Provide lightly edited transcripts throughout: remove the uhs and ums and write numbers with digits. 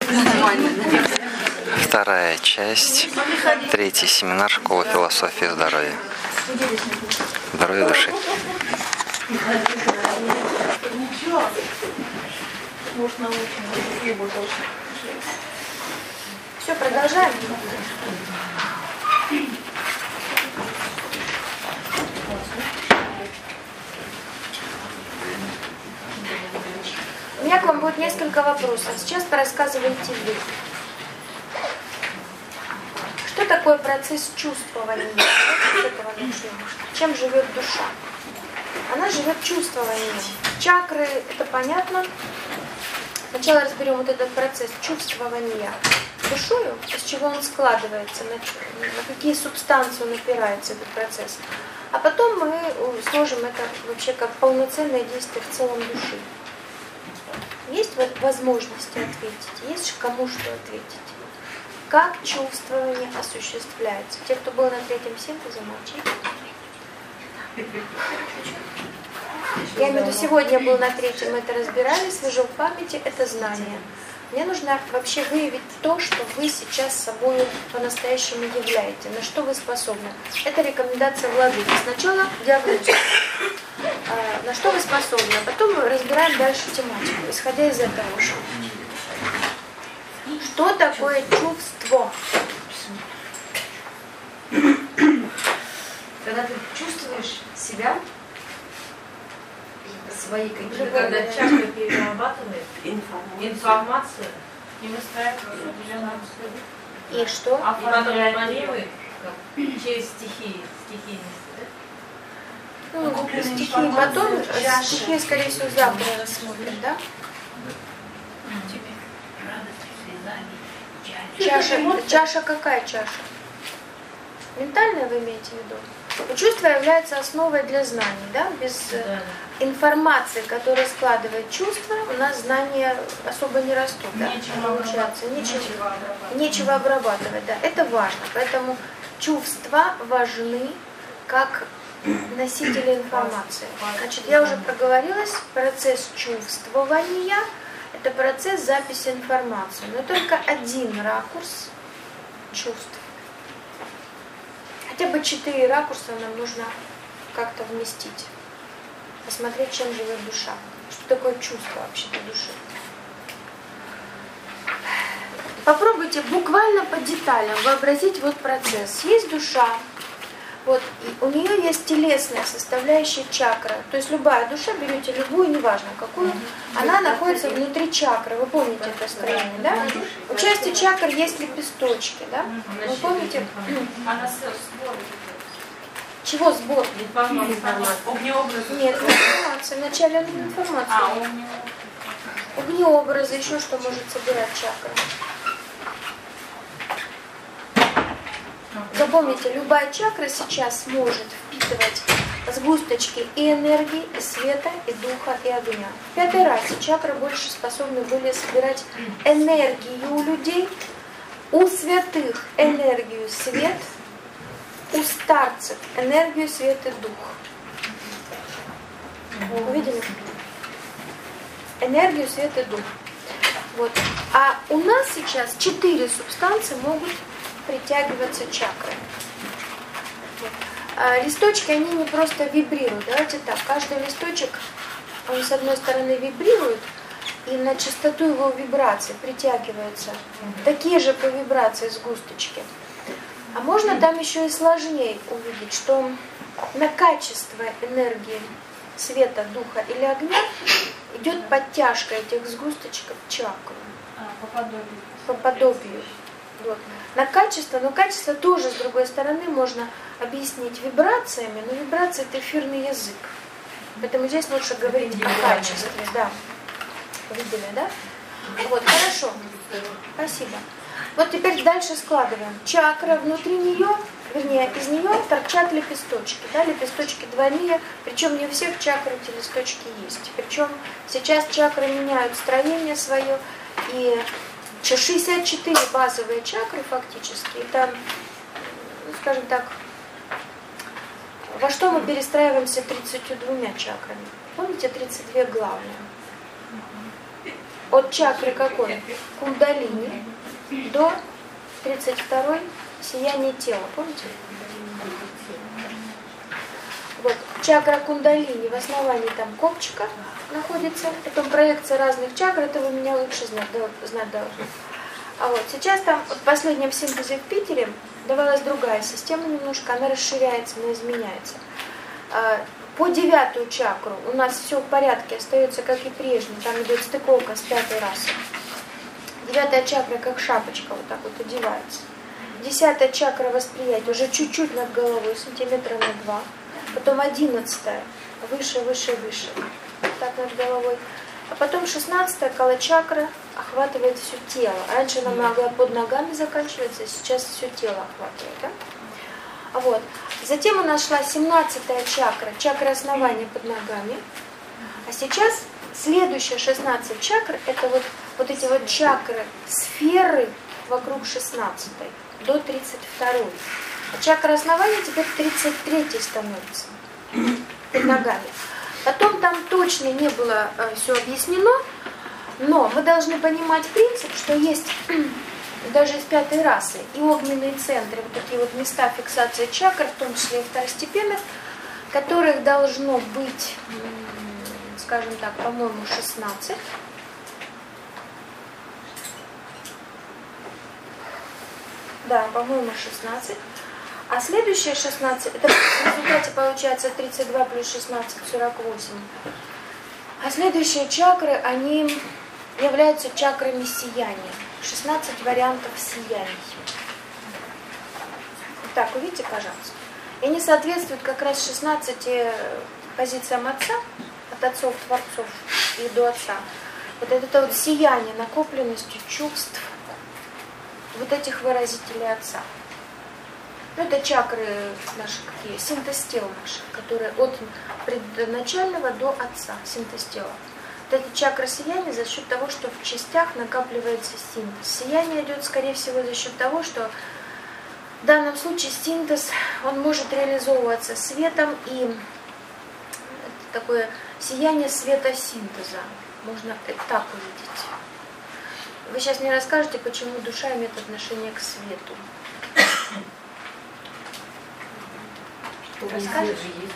Вторая часть, третий семинар Школы философии здоровья. Здоровья души. Все, продолжаем. У меня к вам будет несколько вопросов. Сейчас порассказывайте вы. Что такое процесс чувствования? С этого начнем. Чем живет душа? Она живет чувствованием. Чакры, это понятно. Сначала разберем вот этот процесс чувствования душою, из чего он складывается, на какие субстанции он опирается, этот процесс. А потом мы сложим это вообще как полноценное действие в целом души. Есть возможности ответить, есть кому что ответить. Как чувствование осуществляется? Те, кто был на третьем синтезе, молчите. Я имею в виду, сегодня был на третьем, мы это разбирали, свежо в памяти, это знание. Мне нужно вообще выявить то, что вы сейчас собой по-настоящему являете, на что вы способны. Это рекомендация владыки. Сначала диагностика, на что вы способны, а потом мы разбираем дальше тематику, исходя из этого. Что такое чувство? Когда ты чувствуешь себя, свои какие-то, когда чакра перерабатывает информацию, и выстраивает определенную условие. И что? А формулирует через стихии, стихийности, да? Ну, стихии потом, стихии, скорее всего, завтра рассмотрим, да? Чаша какая чаша? Ментальная вы имеете в виду? Чувство является основой для знаний, да? Без информации, которая складывает чувства, у нас знания особо не растут, да? Получается, нечего обрабатывать, да? Это важно, поэтому чувства важны как носители информации. Значит, я уже проговорилась, процесс чувствования – это процесс записи информации, но только один ракурс чувств. Хотя бы 4 ракурса нам нужно как-то вместить. Посмотреть, чем живет душа. Что такое чувство вообще-то души. Попробуйте буквально по деталям вообразить вот процесс. Есть душа, вот, и у нее есть телесная составляющая чакра. То есть любая душа, берете любую, неважно какую, она находится внутри чакры. Вы помните это строение, да? У части чакр есть лепесточки, да? Вы помните? Чего сбор? Огнеобразы. Нет, информация. Вначале информация. Огнеобразы, еще что может собирать чакра. Запомните, любая чакра сейчас может впитывать сгусточки и энергии, и света, и духа, и огня. В 5-й расе чакры больше способны были собирать энергию у людей, у святых энергию свет, у старцев энергию свет и дух. Увидели? Энергию свет и дух. Вот. А у нас сейчас 4 субстанции могут притягиваться чакрой. Вот. Листочки, они не просто вибрируют. Давайте так, каждый листочек, он с одной стороны вибрирует, и на частоту его вибраций притягиваются такие же по вибрации сгусточки. А можно там еще и сложнее увидеть, что на качество энергии света, духа или огня идет подтяжка этих сгусточков в чакру. По подобию. Вот. На качество, но качество тоже, с другой стороны, можно объяснить вибрациями, но вибрации – это эфирный язык. Поэтому здесь лучше говорить о качестве. Да. Видели, да? Вот, хорошо. Спасибо. Вот теперь дальше складываем. Чакра, внутри нее, вернее, из нее торчат лепесточки. Да? Лепесточки двойные, причем не у всех чакр эти листочки есть. Причем сейчас чакры меняют строение свое, и 64 базовые чакры фактически, это, скажем так, во что мы перестраиваемся 32 чакрами. Помните, 32 главные? от чакры какой? Кундалини до 32-й сияние тела. Помните? Вот, чакра кундалини в основании там копчика находится. Потом проекция разных чакр, это вы меня лучше знать должны. А вот сейчас там в последнем синтезе в Питере давалась другая система немножко, она расширяется, она изменяется. По 9-ю чакру у нас все в порядке, остается как и прежде, там идет стыковка с 5-й расой. 9-я чакра как шапочка вот так вот одевается. 10-я чакра восприятия уже чуть-чуть над головой, сантиметра на 2. Потом 11-я, выше, выше, выше, так над головой. А потом 16-я кала-чакра охватывает все тело. Раньше она могла под ногами заканчиваться, сейчас все тело охватывает. Да? Вот. Затем у нас шла 17-я чакра, чакра основания под ногами. А сейчас следующая 16 чакр, это вот эти вот чакры, сферы вокруг 16-й до 32-й. А чакра основания теперь 33-й становится под ногами. Потом там точно не было все объяснено, но мы должны понимать принцип, что есть даже из 5-й расы и огненные центры, вот такие вот места фиксации чакр, в том числе и второстепенных, которых должно быть, скажем так, по-моему, 16. Да, по-моему, 16. А следующие 16, это в результате получается 32 плюс 16, 48. А следующие чакры, они являются чакрами сияния. 16 вариантов сияний. Так, увидите, пожалуйста. И они соответствуют как раз 16 позициям Отца, от отцов, творцов и до Отца. Вот это вот сияние накопленностью чувств вот этих выразителей Отца. Ну, это чакры наши какие, синтез тел наших, которые от предначального до Отца, синтез тела. Вот эти чакры сияния за счет того, что в частях накапливается синтез. Сияние идет, скорее всего, за счет того, что в данном случае синтез, он может реализовываться светом, и это такое сияние светосинтеза. Можно это так увидеть. Вы сейчас мне расскажете, почему душа имеет отношение к свету. Расскажешь?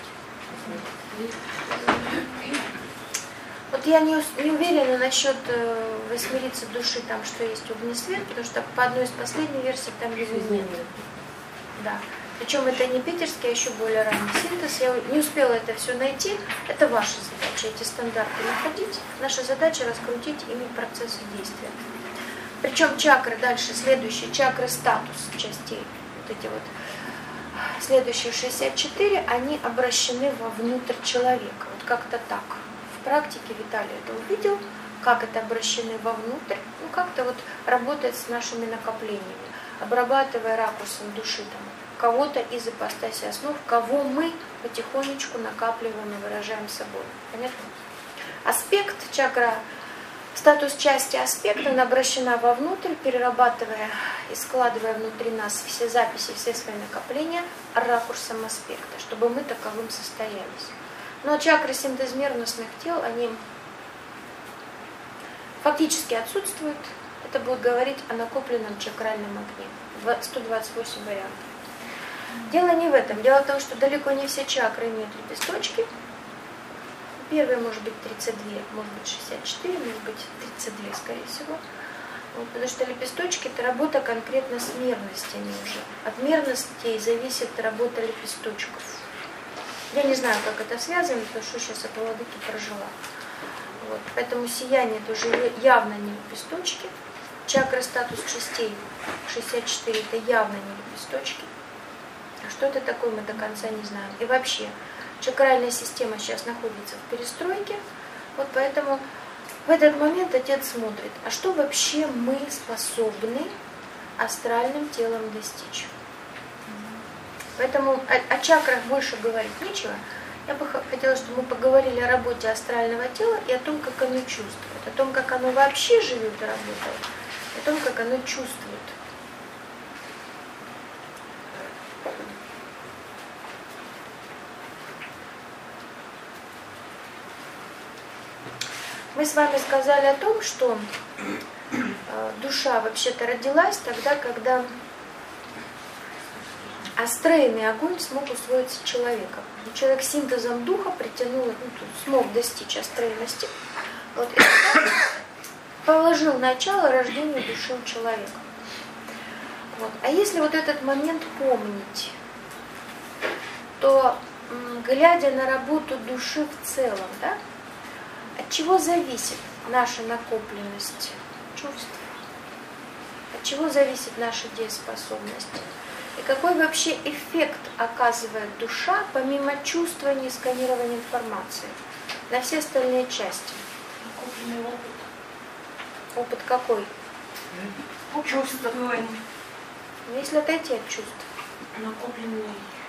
Вот я не уверена насчет восьмерицы души, там, что есть огнесвет, потому что по одной из последних версий там его нет. Да. Причем это не питерский, а еще более ранний синтез. Я не успела это все найти. Это ваша задача, эти стандарты находить. Наша задача раскрутить ими процессы действия. Причем чакры дальше, следующие, чакры статус частей, вот эти вот следующие 64, они обращены вовнутрь человека. Вот как-то так. В практике Виталий это увидел, как это обращены вовнутрь, ну как-то вот работает с нашими накоплениями, обрабатывая ракурсом души там кого-то из ипостаси основ, кого мы потихонечку накапливаем и выражаем собой. Понятно? Аспект, чакра, статус части аспекта, она обращена вовнутрь, перерабатывая и складывая внутри нас все записи, все свои накопления ракурсом аспекта, чтобы мы таковым состоялись. Но чакры синтезмерностных тел, они фактически отсутствуют. Это будет говорить о накопленном чакральном огне. 128 вариантов. Дело не в этом. Дело в том, что далеко не все чакры имеют лепесточки. Первые может быть 32, может быть 64, может быть 32, скорее всего. Вот, потому что лепесточки – это работа конкретно с мерностями уже. От мерностей зависит работа лепесточков. Я не знаю, как это связано, потому что сейчас от владыки прожила. Вот, поэтому сияние – это уже явно не лепесточки. Чакра статус частей 64 – это явно не лепесточки. А что это такое, мы до конца не знаем. И вообще, чакральная система сейчас находится в перестройке, вот поэтому в этот момент Отец смотрит, а что вообще мы способны астральным телом достичь. Поэтому о чакрах больше говорить нечего. Я бы хотела, чтобы мы поговорили о работе астрального тела и о том, как оно чувствует, о том, как оно вообще живет и работает, о том, как оно чувствует. Мы с вами сказали о том, что душа вообще-то родилась тогда, когда астрейный огонь смог усвоиться человеком. Человек синтезом духа притянул, смог достичь астрейности. Вот, и положил начало рождению души у человека. Вот. А если вот этот момент помнить, то, глядя на работу души в целом, да, от чего зависит наша накопленность чувств? От чего зависит наша дееспособность? И какой вообще эффект оказывает душа, помимо чувствования и сканирования информации, на все остальные части? Накопленный опыт. Опыт какой? Чувство. Если отойти от чувств. Накопленный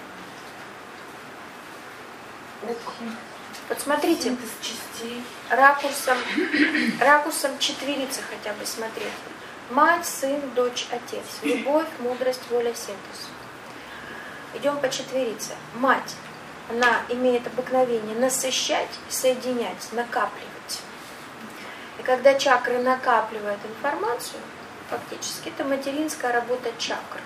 опыт. Вот смотрите, Синтез частей. ракурсом четверицы хотя бы смотреть. Мать, сын, дочь, отец. Любовь, мудрость, воля, синтез. Идем по четверице. Мать, она имеет обыкновение насыщать, соединять, накапливать. И когда чакры накапливают информацию, фактически это материнская работа чакр.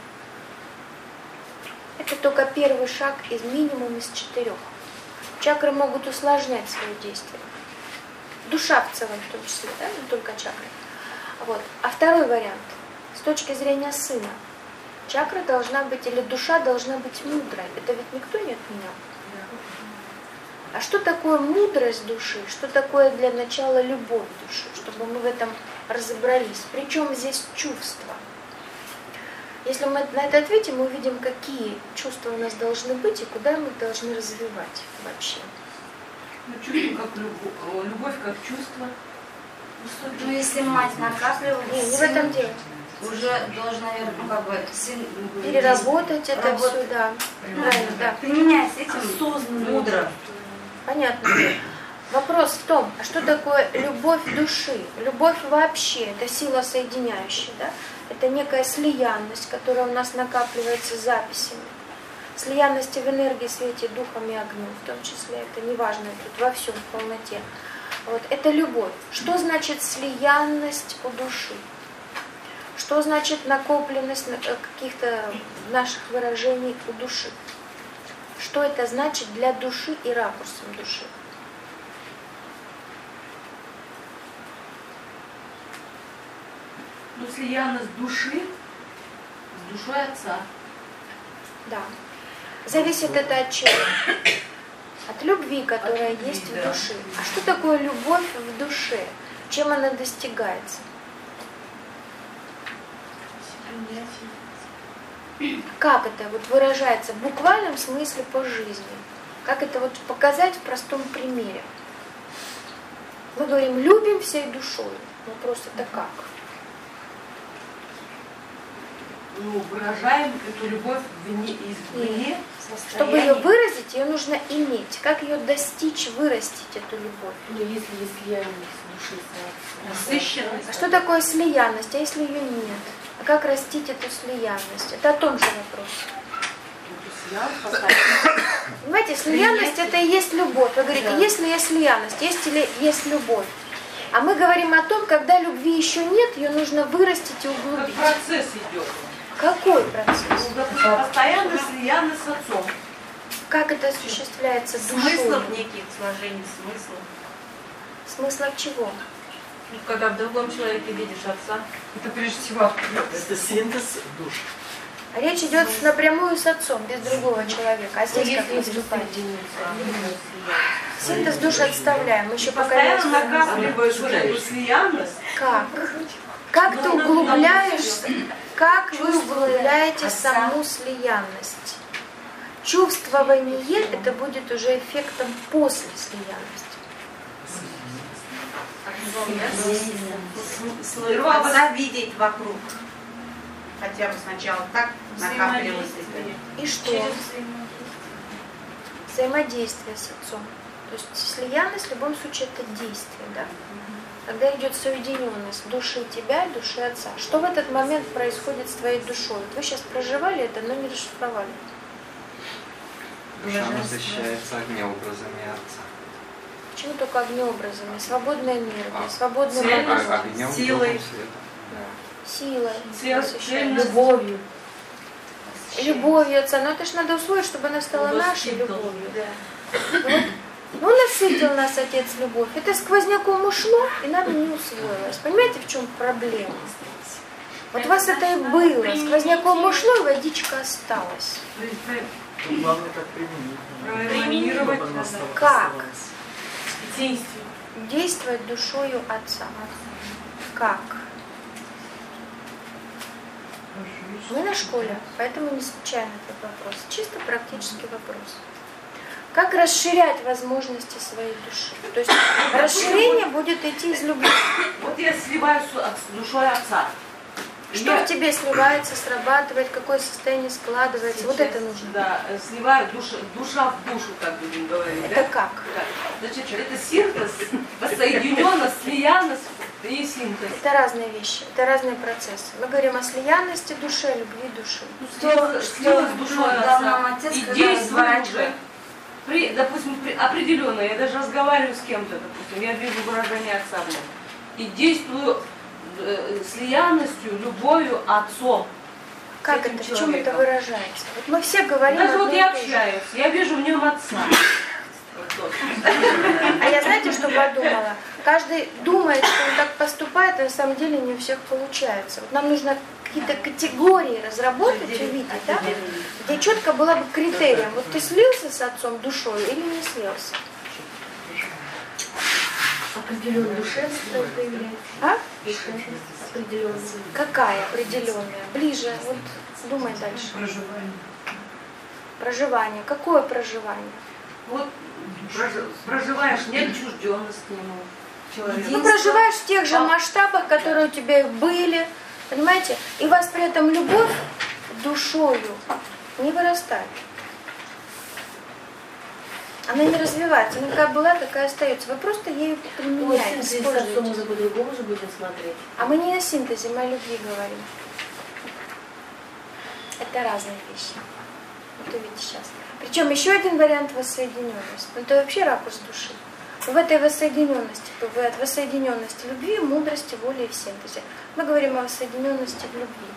Это только первый шаг из минимум из 4. Чакры могут усложнять свое действие. Душа в целом в том числе, да, не только чакры. Вот. А второй вариант. С точки зрения сына. Чакра должна быть, или душа должна быть мудрой. Это ведь никто не отменял. А что такое мудрость души? Что такое для начала любовь души? Чтобы мы в этом разобрались. Причем здесь чувства. Если мы на это ответим, мы увидим, какие чувства у нас должны быть и куда мы должны развивать вообще. Ну, чувство как любовь как чувство. Ну, если мать накапливает, Не в этом дело. уже должен, наверное, сын Переработать это все, да. Правильно, да. Применяясь этим мудро. Понятно. Вопрос в том, а что такое любовь души? Любовь вообще, это сила соединяющая, да? Это некая слиянность, которая у нас накапливается записями. Слиянность в энергии, свете, духом и огнем, в том числе, это неважно, тут во всем, в полноте. Вот, это любовь. Что значит слиянность у души? Что значит накопленность каких-то наших выражений у души? Что это значит для души и ракурсом души? Ну, слиянность души с душой отца. Да. Зависит это от чего? От любви, которая любви, есть да. в душе. А что такое любовь в душе? Чем она достигается? Как это вот выражается в буквальном смысле по жизни? Как это вот показать в простом примере? Мы говорим, любим всей душой. Ну просто это как? Ну, выражаем эту любовь извне. Чтобы ее выразить, ее нужно иметь. Как ее достичь, вырастить, эту любовь? Ну, если слияние с души, насыщенность. А что такое слиянность, а если ее нет? А как растить эту слиянность? Это о том же вопрос. Понимаете, слиянность это и есть любовь. Вы говорите, есть ли есть слиянность, есть или есть любовь? А мы говорим о том, когда любви еще нет, ее нужно вырастить и углубить. Как процесс идет. Какой процесс? Ну, допустим, постоянно слиянность с отцом. Как это осуществляется душой? Смыслов неких, сложений смыслов. Смысла чего? Ну, когда в другом человеке видишь отца. Это прежде всего это синтез душ. Речь идет напрямую с отцом, без другого человека. А здесь как выступать? Синтез душ отставляем. Мы еще пока не Постоянно разбираемся. накапливаешь вот эту слиянность. Как? Как ты углубляешь, как вы углубляете саму слиянность? Чувствование это будет уже эффектом после слиянности. Своего отца видеть вокруг. Хотя бы сначала так накапливалось. И что? Взаимодействие с отцом. То есть слиянность в любом случае это действие, да? Когда идет соединенность души тебя и души отца. Что в этот момент происходит с твоей душой? Вот вы сейчас проживали это, но не расшифровали. Душа насыщается огнеобразами отца. Почему только огнеобразами? Свободной энергией, свободным Целью, огнем, Огнем, силой. духом, светом. силой, Цельностью. Любовью. любовью Отца. Но это ж надо усвоить, чтобы она стала нашей любовью. Вот. Ну, насытил нас Отец любовь. Это сквозняком ушло, и нам не усвоилось. Понимаете, в чем проблема? Вот у вас это и было. Сквозняком ушло, и водичка осталась. Тут главное как применить. Проанимировать Чтобы она надо. Как? Действие. Действовать душою Отца. Как? Мы на школе, поэтому не случайно этот вопрос. Чисто практический вопрос. Как расширять возможности своей души? То есть расширение будет идти из любви. Вот я сливаюсь с душой отца. Что в тебе сливается, срабатывает, какое состояние складывается. Вот это нужно. Да, сливаю душа в душу, как будем говорить. Это да? как? Да. Значит, это синтез, воссоединенность, слиянность и синтез. Это разные вещи, это разные процессы. Мы говорим о слиянности души, о любви души. Слилась с душой отца. И действует уже. Допустим, определенно, я даже разговариваю с кем-то, допустим, я вижу выражение отца в нем. И действую слиянностью, любовью отцом. Как это, в чем это выражается? Вот мы все говорим Даже одно вот и я то же. общаюсь, я вижу в нем отца. А я знаете, что подумала? Каждый думает, что он так поступает, а на самом деле не у всех получается. Вот нам нужно какие-то категории разработать, увидеть, да? Где четко было бы критерием. Вот ты слился с отцом душой или не слился? Определенная душевство появляется. А? Определенная. Какая определенная? Ближе. Вот думай дальше. Проживание. Какое проживание? Вот проживаешь, нет отчужденности к нему. Человек. Ну, проживаешь в тех же масштабах, которые у тебя и были. Понимаете? И у вас при этом любовь душою не вырастает. Она не развивается. Она какая была, такая остается. Вы просто ею применяете, С отцом используете. уже по-другому же будем смотреть. А мы не о синтезе, мы о любви говорим. Это разные вещи. Вот увидите сейчас. Причем еще один вариант воссоединенности. Ну, это вообще ракурс души. В этой воссоединенности бывает воссоединенность любви, мудрости, воли и в синтезе. Мы говорим о воссоединенности в любви.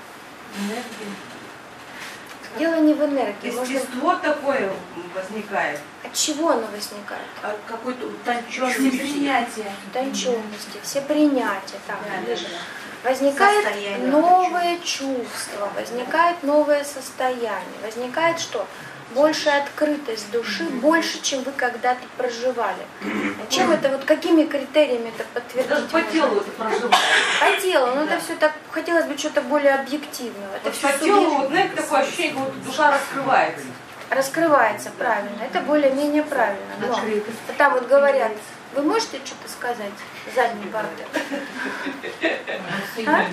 Дело не в энергии. Естество такое возникает. От чего оно возникает? Какое-то утонченное принятие. Утонченности, все принятия. Так, ближе. Возникает Состояние новое чувство, возникает новое состояние, возникает что? Большая открытость души, больше, чем вы когда-то проживали. Чем это, вот какими критериями это подтвердить? Даже по можно? телу это проживает. По телу, но это все так, хотелось бы что-то более объективного. Это Вот все по телу, вот, знаете, такое ощущение, как будто душа раскрывается. раскрывается правильно, это более-менее правильно. Но там вот говорят, вы можете что-то сказать? Задний парты. А?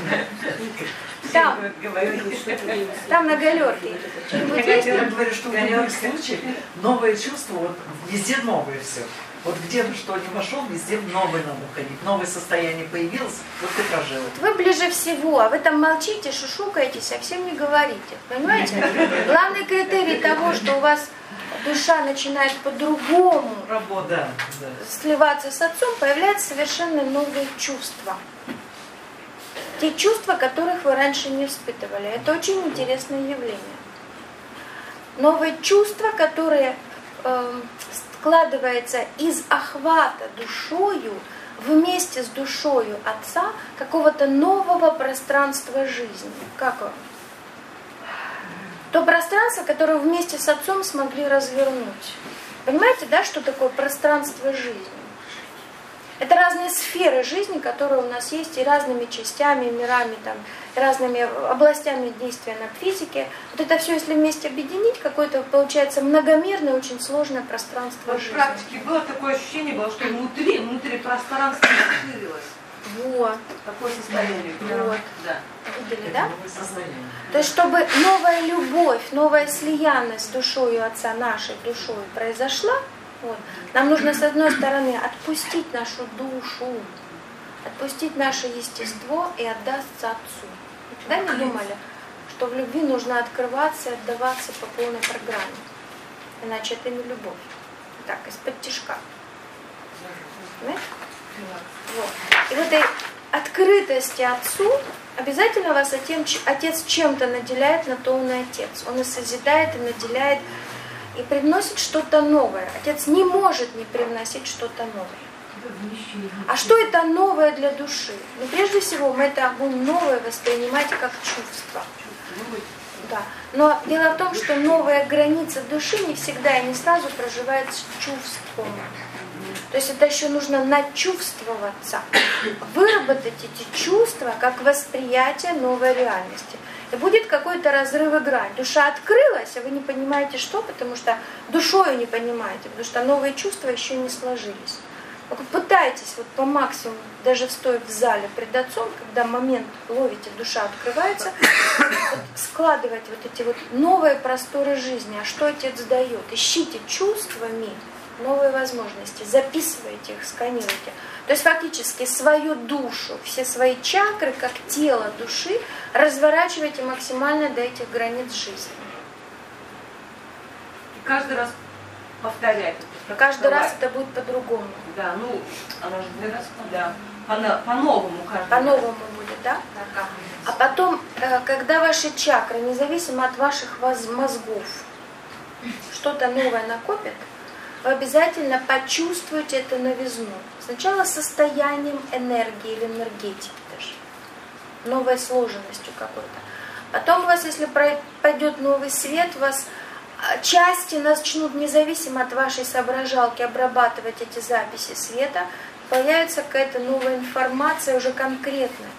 Там на галерке. Вот есть? Я говорю, что в любом случае новые чувства, вот везде новое все. Вот где бы что ни вошел, везде новое надо ходить. Новое состояние появилось, вот ты прожил. Вы ближе всего, а вы там молчите, шушукаете, совсем не говорите. Понимаете? Главный критерий того, что у вас душа начинает по-другому Да. сливаться с отцом, появляются совершенно новые чувства. Те чувства, которых вы раньше не испытывали. Это очень интересное явление. Новые чувства, которые складываются из охвата душою, вместе с душою отца, какого-то нового пространства жизни. Как вам? То пространство, которое вместе с отцом смогли развернуть. Понимаете, да, что такое пространство жизни? Это разные сферы жизни, которые у нас есть, и разными частями, мирами, там, разными областями действия на физике. Вот это все, если вместе объединить, какое-то получается многомерное, очень сложное пространство В жизни. практике было такое ощущение, что внутри пространство расширилось. Вот. Такое состояние. Вот. Да. Видели, да? Новое состояние. То есть, чтобы новая любовь, новая слиянность с душою Отца, нашей душой произошла, вот, нам нужно, с одной стороны, отпустить нашу душу, отпустить наше естество и отдаться Отцу. Никогда не думали, что в любви нужно открываться и отдаваться по полной программе. Иначе это не любовь. Так, из-под тишка. Понимаете? Вот. И в этой открытости Отцу обязательно вас Отец чем-то наделяет, на то он и Отец. Он и созидает, и наделяет, и привносит что-то новое. Отец не может не привносить что-то новое. А что это новое для души? Ну, прежде всего, мы это будем новое воспринимать как чувство. Да. Но дело в том, что новая граница души не всегда и не сразу проживается чувством. То есть это еще нужно начувствоваться, выработать эти чувства как восприятие новой реальности. И будет какой-то разрыв и грань. Душа открылась, а вы не понимаете что, потому что душою не понимаете, потому что новые чувства еще не сложились. Вот пытайтесь вот по максимуму, даже стоя в зале пред Отцом, когда момент ловите, душа открывается, вот складывать вот эти вот новые просторы жизни. А что Отец дает? Ищите чувствами новые возможности, записывайте их, сканируйте. То есть фактически свою душу, все свои чакры, как тело души, разворачивайте максимально до этих границ жизни. И каждый раз повторять. Каждый раз это будет по-другому. Да, ну, она же будет, да, по-новому каждый раз. По-новому будет, да? А потом, когда ваши чакры, независимо от ваших мозгов, что-то новое накопят, вы обязательно почувствуете это новизну. Сначала состоянием энергии или энергетики даже, новой сложностью какой-то. Потом у вас, если пойдет новый свет, у вас части начнут независимо от вашей соображалки обрабатывать эти записи света, появится какая-то новая информация уже конкретная.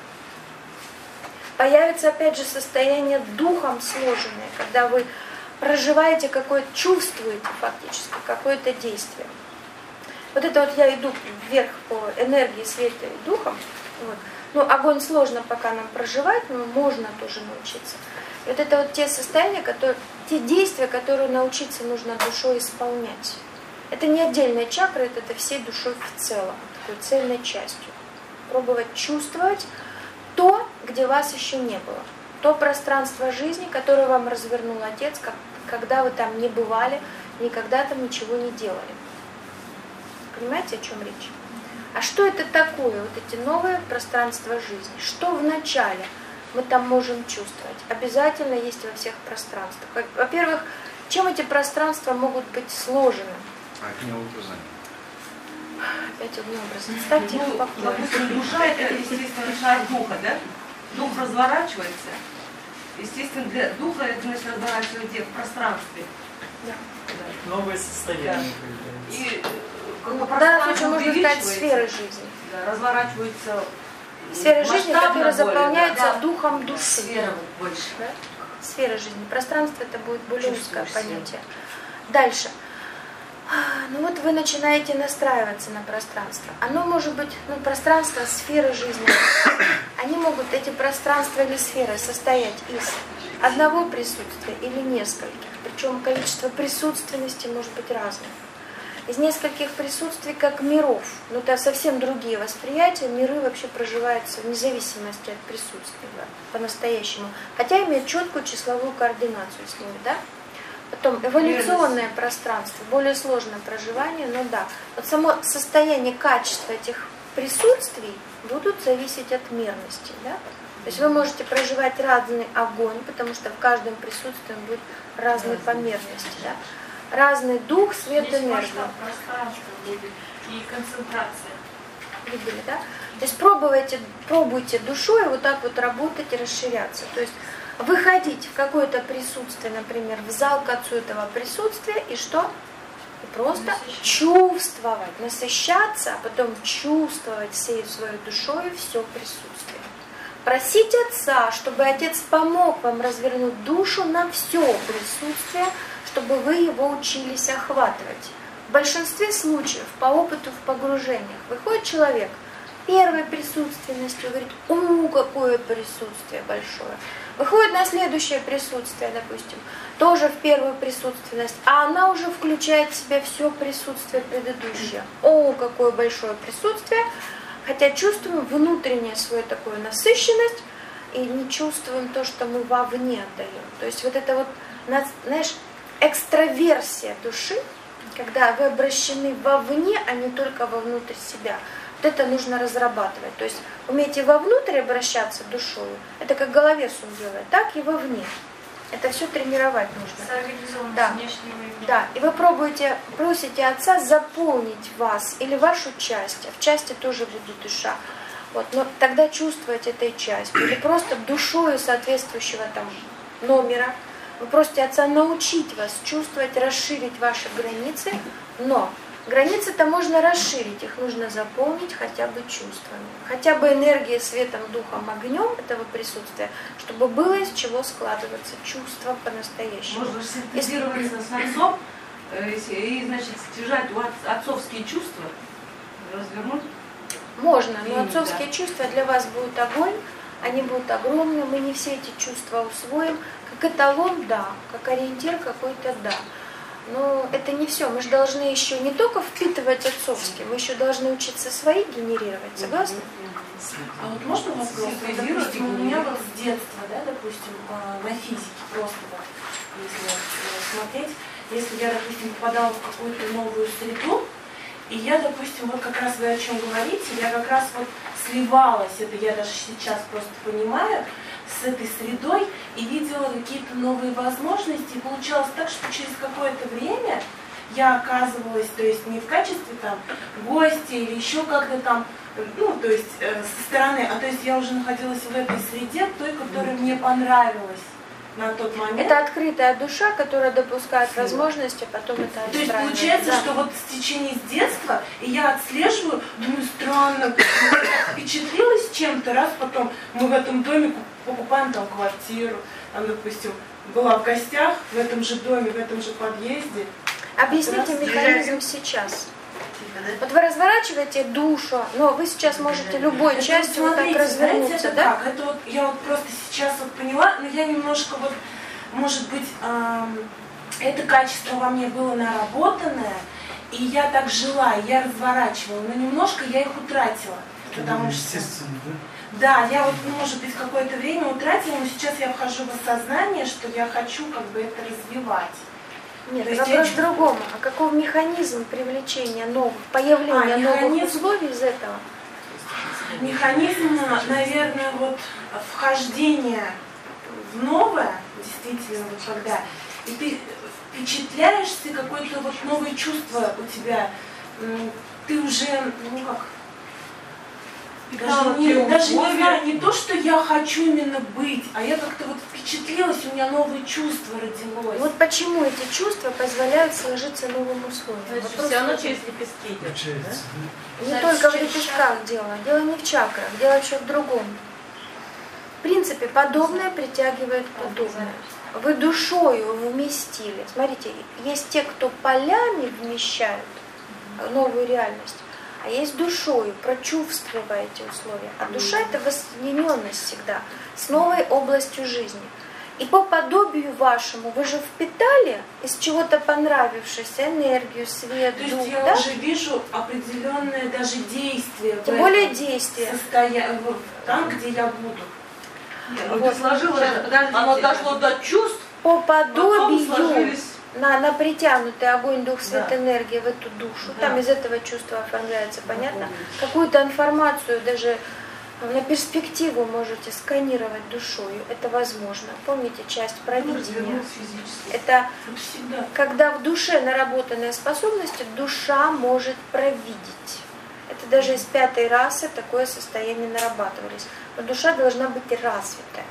Появится опять же состояние духом сложенное, когда вы проживаете какое-то, чувствуете фактически какое-то действие. Вот это вот я иду вверх по энергии, свету и духом. Вот. Ну, огонь сложно пока нам проживать, но можно тоже научиться. И вот это вот те состояния, те действия, которые научиться нужно душой исполнять. Это не отдельная чакра, это всей душой в целом, такой цельной частью. Пробовать чувствовать то, где вас еще не было. То пространство жизни, которое вам развернул Отец, когда вы там не бывали, никогда там ничего не делали. Понимаете, о чем речь? А что это такое, вот эти новые пространства жизни? Что вначале мы там можем чувствовать? Обязательно есть во всех пространствах. Во-первых, чем эти пространства могут быть сложены? Огнеобразом. Опять огнеобразом. Ставьте их в покое. Допустим, душа это, естественно, шар духа, да? Дух разворачивается. Естественно, для духа это значит разворачивается где? В пространстве. Да. Новое состояние. Да. И В данном случае можно сказать сферы жизни. Да, разворачивается сферы жизни, которые более, заполняются да, духом души. Сфера больше. Да? Сфера жизни. Пространство это будет более узкое понятие. Дальше. Ну вот вы начинаете настраиваться на пространство. Оно может быть, пространство, сферы жизни. Они могут, эти пространства или сферы, состоять из одного присутствия или нескольких. Причем количество присутственности может быть разным. Из нескольких присутствий как миров. Но это совсем другие восприятия. Миры вообще проживаются вне зависимости от присутствия, да, по-настоящему. Хотя имеют четкую числовую координацию с ними, да? Потом эволюционное пространство, более сложное проживание, но да. Вот само состояние, качества этих присутствий будут зависеть от мерности, да? То есть вы можете проживать разный огонь, потому что в каждом присутствии он будет разной по мерности, да? Разный дух, свет, энергия. Пространство будет и концентрация. Видели, да? То есть пробуйте душой вот так вот работать и расширяться. То есть выходить в какое-то присутствие, например, в зал к Отцу этого присутствия, и что? И просто чувствовать, насыщаться, а потом чувствовать всей своей душой все присутствие. Просить Отца, чтобы Отец помог вам развернуть душу на все присутствие, чтобы вы его учились охватывать. В большинстве случаев, по опыту в погружениях, выходит человек первой присутственностью, говорит: «О, какое присутствие большое!» Выходит на следующее присутствие, допустим, тоже в первую присутственность, а она уже включает в себя все присутствие предыдущее. О, какое большое присутствие! Хотя чувствуем внутреннее свою такую насыщенность и не чувствуем то, что мы вовне отдаем. То есть вот это вот, знаешь, экстраверсия души, когда вы обращены вовне, а не только вовнутрь себя. Вот это нужно разрабатывать. То есть умейте вовнутрь обращаться душою, это как головец он делает, так и вовне. Это все тренировать нужно. Соорганизованность Да. внешнего и внутреннего. Да, и вы просите Отца заполнить вас или вашу часть, а в части тоже будет душа. Вот, но тогда чувствовать этой частью, или просто душою соответствующего там номера. Вы просите Отца научить вас чувствовать, расширить ваши границы, но границы-то можно расширить, их нужно заполнить хотя бы чувствами, хотя бы энергией, светом, духом, огнем этого присутствия, чтобы было из чего складываться чувства по-настоящему. Можно синтезироваться с отцом и, значит, стяжать отцовские чувства, развернуть. Можно, но Да. отцовские чувства для вас будут огонь, они будут огромны, мы не все эти чувства усвоим. Как эталон, да, как ориентир какой-то, да. Но это не все. Мы же должны еще не только впитывать отцовские, мы еще должны учиться свои генерировать. Согласны? А вот можно вопрос? Допустим, у меня вот с детства, да, допустим, на физике просто вот, если смотреть, если я, допустим, попадала в какую-то новую среду, и я, допустим, вот как раз вы о чем говорите, я как раз вот сливалась, это я даже сейчас просто понимаю, с этой средой и видела какие-то новые возможности. И получалось так, что через какое-то время я оказывалась, то есть не в качестве там гостя или еще как-то там, ну, то есть со стороны, а то есть я уже находилась в этой среде, той, которая мне понравилась на тот момент. Это открытая душа, которая допускает возможности, потом это То есть отстраивает. получается, Да. что вот в течение с детства, и я отслеживаю, думаю, странно, впечатлилась чем-то, раз потом мы в этом доме покупаем там квартиру, там, допустим, была в гостях в этом же доме, в этом же подъезде. Объясните механизм сейчас. Вот вы разворачиваете душу, но вы сейчас можете любой Это частью вот вот так смотрите, развернуться, знаете, это да? как? Это вот, я вот просто сейчас вот поняла, но я немножко вот, может быть, это качество во мне было наработанное, и я так жила, и я разворачивала, но немножко я их утратила. Потому что, да, я вот, может быть, какое-то время утратила, но сейчас я вхожу в осознание, что я хочу как бы это развивать. Нет, То есть вопрос я- в другом. А каков механизм привлечения новых, появления новых механизм- условий из этого? Механизм, наверное, вот вхождение в новое, действительно, вот когда, и ты впечатляешься, какое-то вот новое чувство у тебя, ты уже, ну как, даже не знаю, не то, что я хочу именно быть, а я как-то вот впечатлилась, у меня новое чувство родилось. Вот почему эти чувства позволяют сложиться новым условиям? Значит, Вопрос все равно в этом. через лепестки идет. Да? Не только в лепестках дело. Дело не в чакрах, дело еще в другом. В принципе, подобное притягивает подобное. Вы душою вместили. Смотрите, есть те, кто полями вмещают новую реальность, а есть душою, прочувствуя эти условия. А душа — это воссоединенность всегда с новой областью жизни. И по подобию вашему вы же впитали из чего-то понравившееся энергию, свет, То есть дух, я да? уже вижу определенное даже действие. Тем более действие. Там, где я буду. Вот. Сложилось, оно дошло до чувств, По потом подобию сложились. на притянутый огонь, дух, свет, Да. энергия в эту душу. Да. Там из этого чувства оформляется, понятно? Какую-то информацию даже на перспективу можете сканировать душою. Это возможно. Помните часть провидения? Развернуть физически. Это Вот всегда. когда в душе наработанные способности, душа может провидеть. Это даже из 5-й расы такое состояние нарабатывались. Но душа должна быть развитая.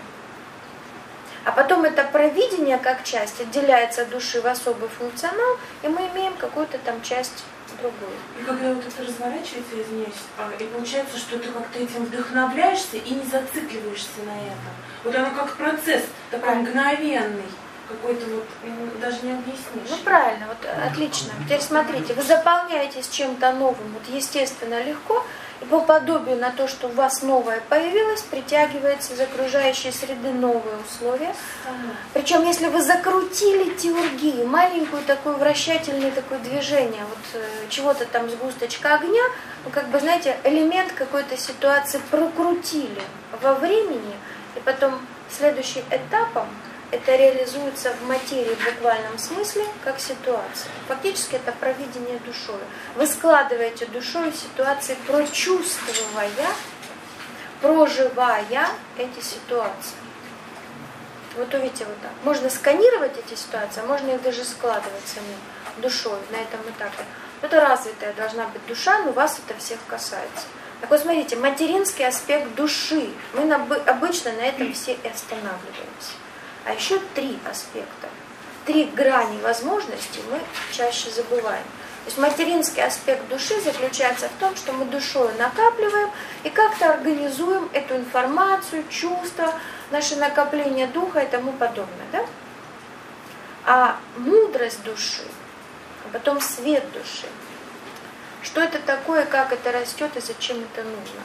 А потом это провидение как часть отделяется от души в особый функционал, и мы имеем какую-то там часть другую. И когда вот это разворачивается, извиняюсь, и получается, что ты как-то этим вдохновляешься и не зацикливаешься на этом. Вот оно как процесс такой мгновенный, какой-то вот, даже не объяснишь. Ну правильно, вот отлично. Теперь смотрите, вы заполняетесь чем-то новым, вот естественно легко, и по подобию на то, что у вас новое появилось, притягивается из окружающей среды новые условия. Причем, если вы закрутили теургию, маленькую такое вращательное такое движение, вот чего-то там сгусточка огня, ну как бы, знаете, элемент какой-то ситуации прокрутили во времени, и потом следующим этапом это реализуется в материи в буквальном смысле, как ситуация. Фактически это провидение душой. Вы складываете душой ситуации, прочувствуя, проживая эти ситуации. Вот увидите вот так. Можно сканировать эти ситуации, а можно их даже складывать самим душой на этом этапе. Это развитая должна быть душа, но вас это всех касается. Так вот смотрите, материнский аспект души. Мы обычно на этом все и останавливаемся. А еще 3 аспекта, 3 грани возможностей мы чаще забываем. То есть материнский аспект души заключается в том, что мы душой накапливаем и как-то организуем эту информацию, чувства, наше накопление духа и тому подобное. Да? А мудрость души, а потом свет души. Что это такое, как это растет и зачем это нужно?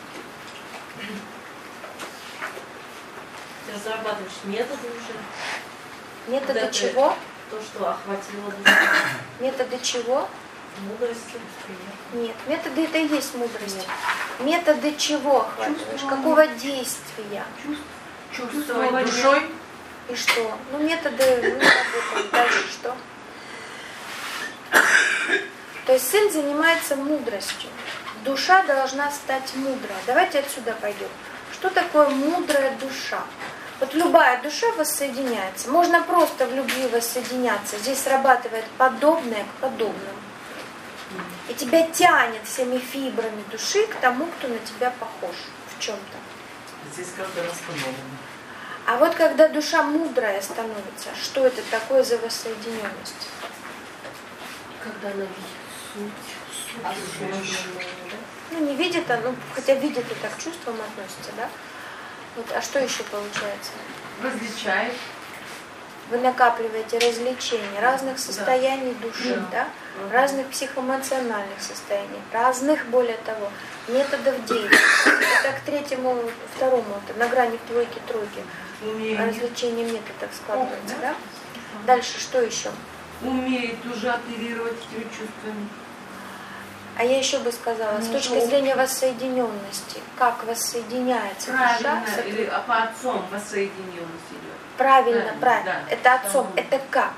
Разрабатываешь методы уже. Методы Когда чего? То, что охватило душу. Методы чего? Мудрости, например. Нет, методы это и есть мудрость. Методы чего охватываешь? Какого действия? Чувствовать душой. И что? Ну, методы не работают. Дальше что? То есть цель занимается мудростью. Душа должна стать мудрой. Давайте отсюда пойдем. Что такое мудрая душа? Вот любая душа воссоединяется. Можно просто в любви воссоединяться. Здесь срабатывает подобное к подобному. И тебя тянет всеми фибрами души к тому, кто на тебя похож в чем-то. Здесь каждый раз по-новому. А вот когда душа мудрая становится, что это такое за воссоединенность? Когда она видит суть осознанную, да? Ну, не видит, а, ну, хотя видит и так к чувствам относится, да? Вот, а что еще получается? Различает. Вы накапливаете развлечения разных состояний души, да? Разных психоэмоциональных состояний, разных, более того, методов деятельности. Это к третьему, второму, это на грани двойки-тройки. Развлечение метод так складывается, да? Дальше что еще? Умеет уже оперировать этими чувствами. А я еще бы сказала, с точки зрения воссоединенности, как воссоединяется душа? Правильно, или по отцом воссоединенность идет. Правильно, правильно. Да. Это отцом, это как?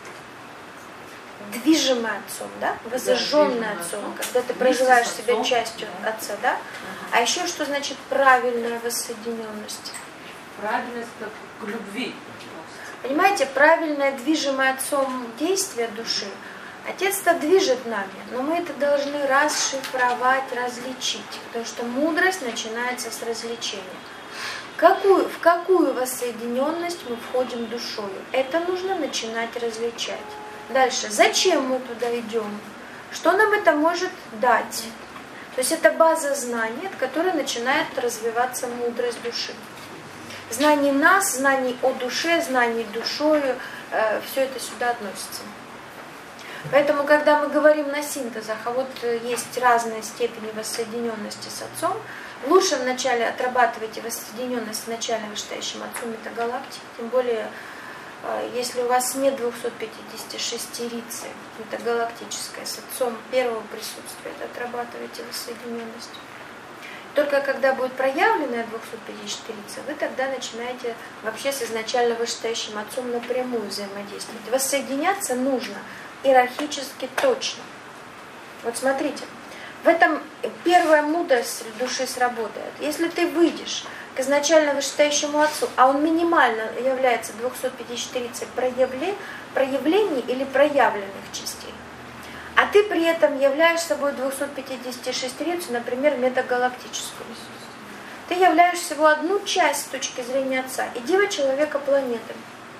Движимый отцом, да? Воззажженный движимый отцом, отцом. когда ты Вместе проживаешь с себя отцом. частью отца, да? А еще что значит правильная воссоединенность? Правильность как к любви. Понимаете, правильное движимое отцом действие души, Отец-то движет нами, но мы это должны расшифровать, различить, потому что мудрость начинается с различения. В какую воссоединенность мы входим душою? Это нужно начинать различать. Дальше, зачем мы туда идем? Что нам это может дать? То есть это база знаний, от которой начинает развиваться мудрость души. Знаний нас, знаний о душе, знаний душою, все это сюда относится. Поэтому, когда мы говорим на синтезах, а вот есть разные степени воссоединенности с Отцом, лучше вначале отрабатывайте воссоединенность с начально вышестоящим Отцом метагалактики, тем более, если у вас нет 256 рицы метагалактической с Отцом первого присутствия, отрабатывайте воссоединенность. Только когда будет проявленная 254 рица, вы тогда начинаете вообще с изначально вышестоящим Отцом напрямую взаимодействовать. Воссоединяться нужно иерархически точно. Вот смотрите, в этом первая мудрость души сработает. Если ты выйдешь к изначально вышестоящему Отцу, а он минимально является 254 проявлений или проявленных частей, а ты при этом являешь собой 256-рицу, например, метагалактическую, ты являешь всего одну часть с точки зрения Отца, и Дива человека планеты.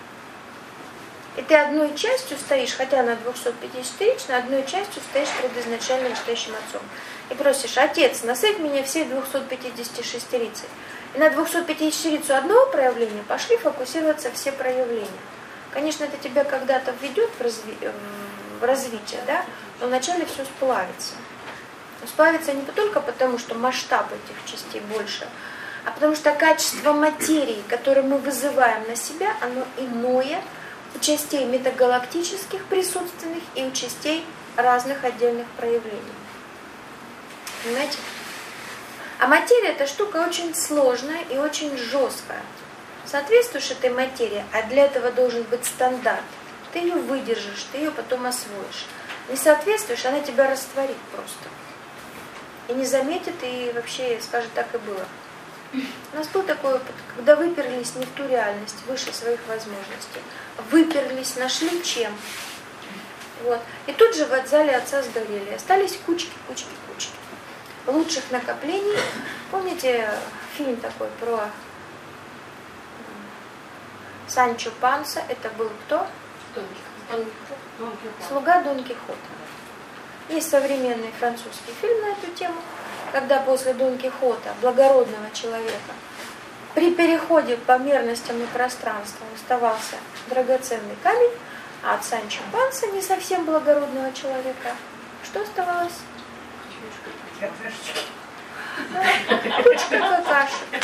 И ты одной частью стоишь, хотя на 250-ричной, одной частью стоишь перед изначально вышестоящим Отцом. И просишь: Отец, насыпь меня всей 256-рицей. И на 250-рицу одного проявления пошли фокусироваться все проявления. Конечно, это тебя когда-то введет в развитие, да? Но вначале все сплавится. Но сплавится не только потому, что масштаб этих частей больше, а потому что качество материи, которое мы вызываем на себя, оно иное у частей метагалактических присутственных и у частей разных отдельных проявлений. Понимаете? А материя — это штука очень сложная и очень жесткая. соответствуешь этой материи, а для этого должен быть стандарт, ты ее выдержишь, ты ее потом освоишь. Не соответствуешь, она тебя растворит просто. И не заметит, и вообще скажет, так и было. У нас был такой опыт, когда выперлись не в ту реальность, выше своих возможностей. Выперлись, нашли чем. Вот. И тут же в зале отца сгорели. Остались кучки. Лучших накоплений. Помните фильм такой про Санчо Панса? Это был кто? Слуга Дон Кихота. Есть современный французский фильм на эту тему, когда после Дон Кихота, благородного человека, при переходе по мерностям и пространству оставался драгоценный камень, а от Санчо Панса, не совсем благородного человека, что оставалось? Кучка какашек.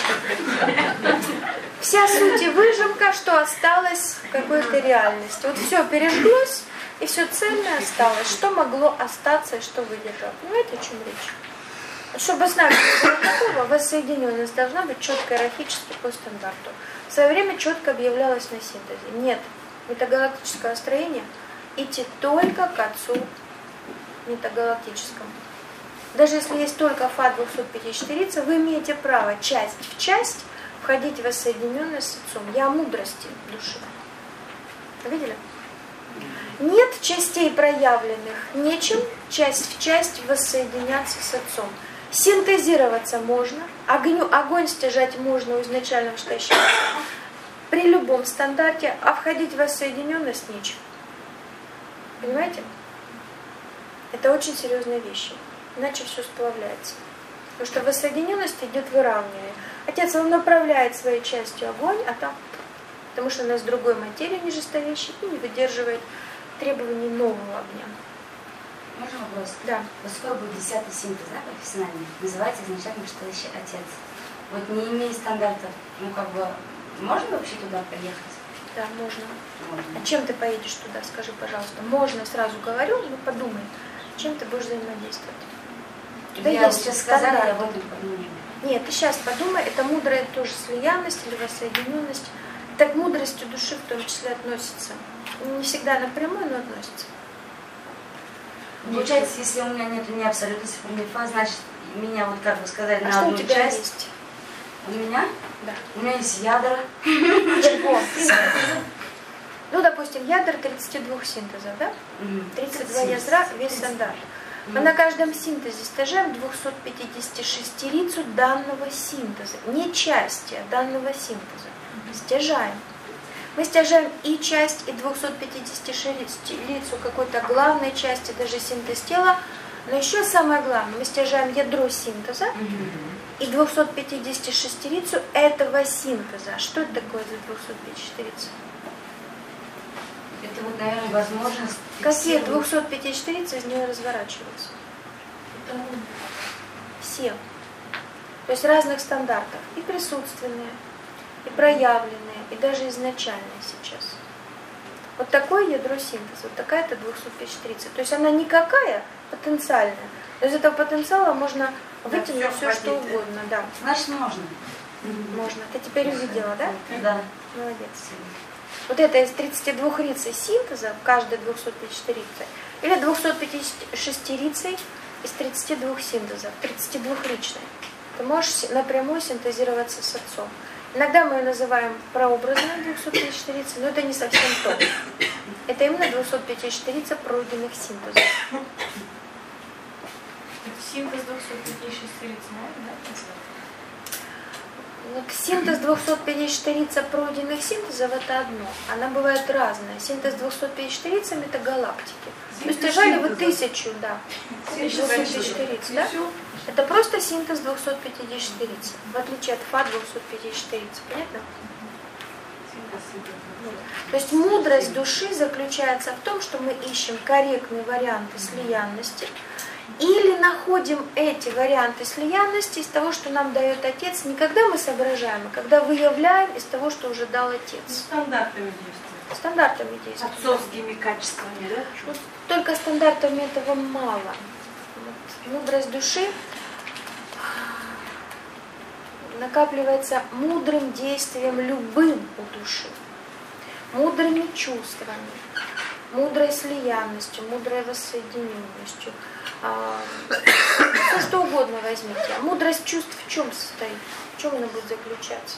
Вся суть и выжимка, что осталось в какой-то реальности. Вот все пережглось, и все ценное осталось. Что могло остаться и что выдержало. Понимаете, о чем речь? Чтобы с нами не было такого, воссоединенность должна быть четко иерархически по стандарту. В свое время четко объявлялось на синтезе. Нет метагалактического строения, идти только к отцу метагалактическому. Даже если есть только Фа-254, вы имеете право часть в часть входить в воссоединенность с отцом. Я о мудрости души. Видели? Нет частей проявленных, нечем часть в часть воссоединяться с отцом. Синтезироваться можно, огонь стяжать можно у изначального штащения при любом стандарте, а входить в воссоединенность нечем. Понимаете? Это очень серьезные вещи. Иначе все сплавляется. Потому что воссоединенность идет выравнивание. Отец, он направляет своей частью огонь, а там, потому что у нас другой материи нижестоящей и не выдерживает требований нового огня. Можно вопрос? Да. Вот скоро будет 10-й синтез, да, профессиональный, называется изначально настоящий отец. Вот не имея стандартов, можно вообще туда поехать? Да, можно. А чем ты поедешь туда, скажи, пожалуйста? Можно, сразу говорю, но подумай, чем ты будешь взаимодействовать. Я сейчас сказала, я об этом подумаю. Нет, ты сейчас подумай, это мудрая тоже слиянность или воссоединенность. Это к мудрости души в том числе относится. Не всегда напрямую, но относится. Получается, если у меня нет ни абсолютно сиферных фаз, значит, меня, вот как бы сказать, а на что одну у тебя часть. Есть? У меня? Да. У меня есть ядра. Ну, допустим, ядра 32 синтезов, да? 32 ядра, весь стандарт. Мы на каждом синтезе стяжаем 256-рицу данного синтеза. Не части, а данного синтеза. Стяжаем. Мы стяжаем и часть, и 256-рицу какой-то главной части, даже синтез тела. Но еще самое главное, мы стяжаем ядро синтеза и 256-рицу этого синтеза. Что это такое за 254-рица? Это вот, наверное, возможность... Какие 254-рицы из нее разворачиваются? Все. То есть разных стандартов. И присутственные, и проявленные, и даже изначальные сейчас. Вот такое ядро синтеза, вот такая-то 254-рица. То есть она никакая, потенциальная. Но из этого потенциала можно вытянуть все что угодно. Да. Значит, можно. Можно. Ты теперь увидела, да? Да. Молодец. Вот это из 32 рицей синтеза, каждой 254 рицей, или 256 рицей из 32 синтезов, 32-ричной. Ты можешь напрямую синтезироваться с отцом. Иногда мы ее называем прообразной 254 рицей, но это не совсем то. Это именно 254 рица пройденных синтезов. Синтез 256 риц, да? Вот синтез 254 рица пройденных синтезов это одно. Она бывает разная. Синтез 254 рицами это галактики. То есть стяжали вы 1000, да. 254 риц, да? Это просто синтез 254 риц. В отличие от Фа 254 риц. Понятно? То есть мудрость души заключается в том, что мы ищем корректные варианты слиянности, или находим эти варианты слиянности из того, что нам дает Отец, не когда мы соображаем, а когда выявляем из того, что уже дал Отец. Стандартами действует. Стандартами действует. Отцовскими качествами, да? Вот только стандартами этого мало. Вот. Мудрость души накапливается мудрым действием любым у души, мудрыми чувствами, мудрой слиянностью, мудрой воссоединенностью. Все что угодно возьмите. А мудрость чувств в чем состоит? В чем она будет заключаться?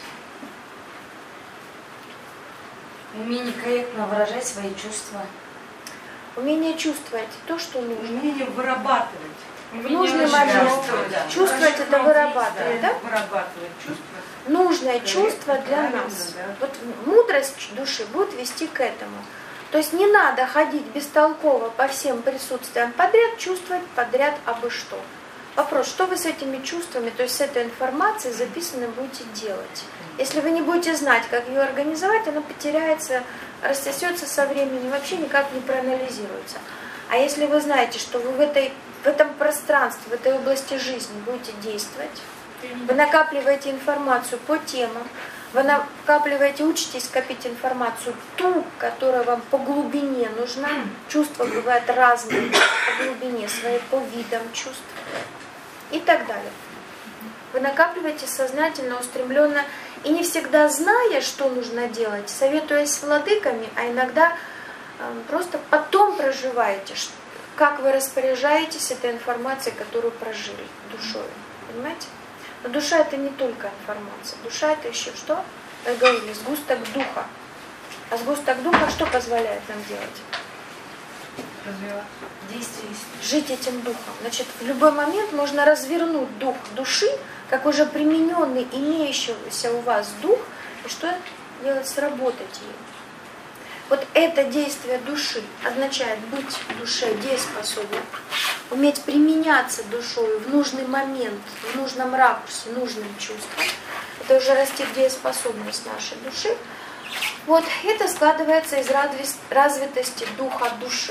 Умение корректно выражать свои чувства. Умение чувствовать то, что нужно. Умение вырабатывать. В нужный момент. Чувствовать это вырабатывать, да? Вырабатывать чувства. Нужное чувство для нас. Да. Вот мудрость души будет вести к этому. То есть не надо ходить бестолково по всем присутствиям подряд, чувствовать подряд абы что. Вопрос, что вы с этими чувствами, то есть с этой информацией записанной будете делать? Если вы не будете знать, как ее организовать, она потеряется, рассосется со временем, вообще никак не проанализируется. А если вы знаете, что вы в этом пространстве, в этой области жизни будете действовать, вы накапливаете информацию по темам, вы накапливаете, учитесь копить информацию, ту, которая вам по глубине нужна. Чувства бывают разные по глубине своей, по видам чувств и так далее. Вы накапливаете сознательно, устремленно, и не всегда зная, что нужно делать, советуясь с владыками, а иногда просто потом проживаете, как вы распоряжаетесь этой информацией, которую прожили душой. Понимаете? Но душа это не только информация. Душа это еще что? Вы говорили, сгусток духа. А сгусток духа что позволяет нам делать? Развиваться. Действия. Жить этим духом. Значит, в любой момент можно развернуть дух души, как уже примененный, имеющийся у вас дух, и что делать? Сработать ее. Вот это действие души означает быть в душе дееспособным, уметь применяться душой в нужный момент, в нужном ракурсе, нужным чувством. Это уже растет дееспособность нашей души. Вот это складывается из развитости духа души.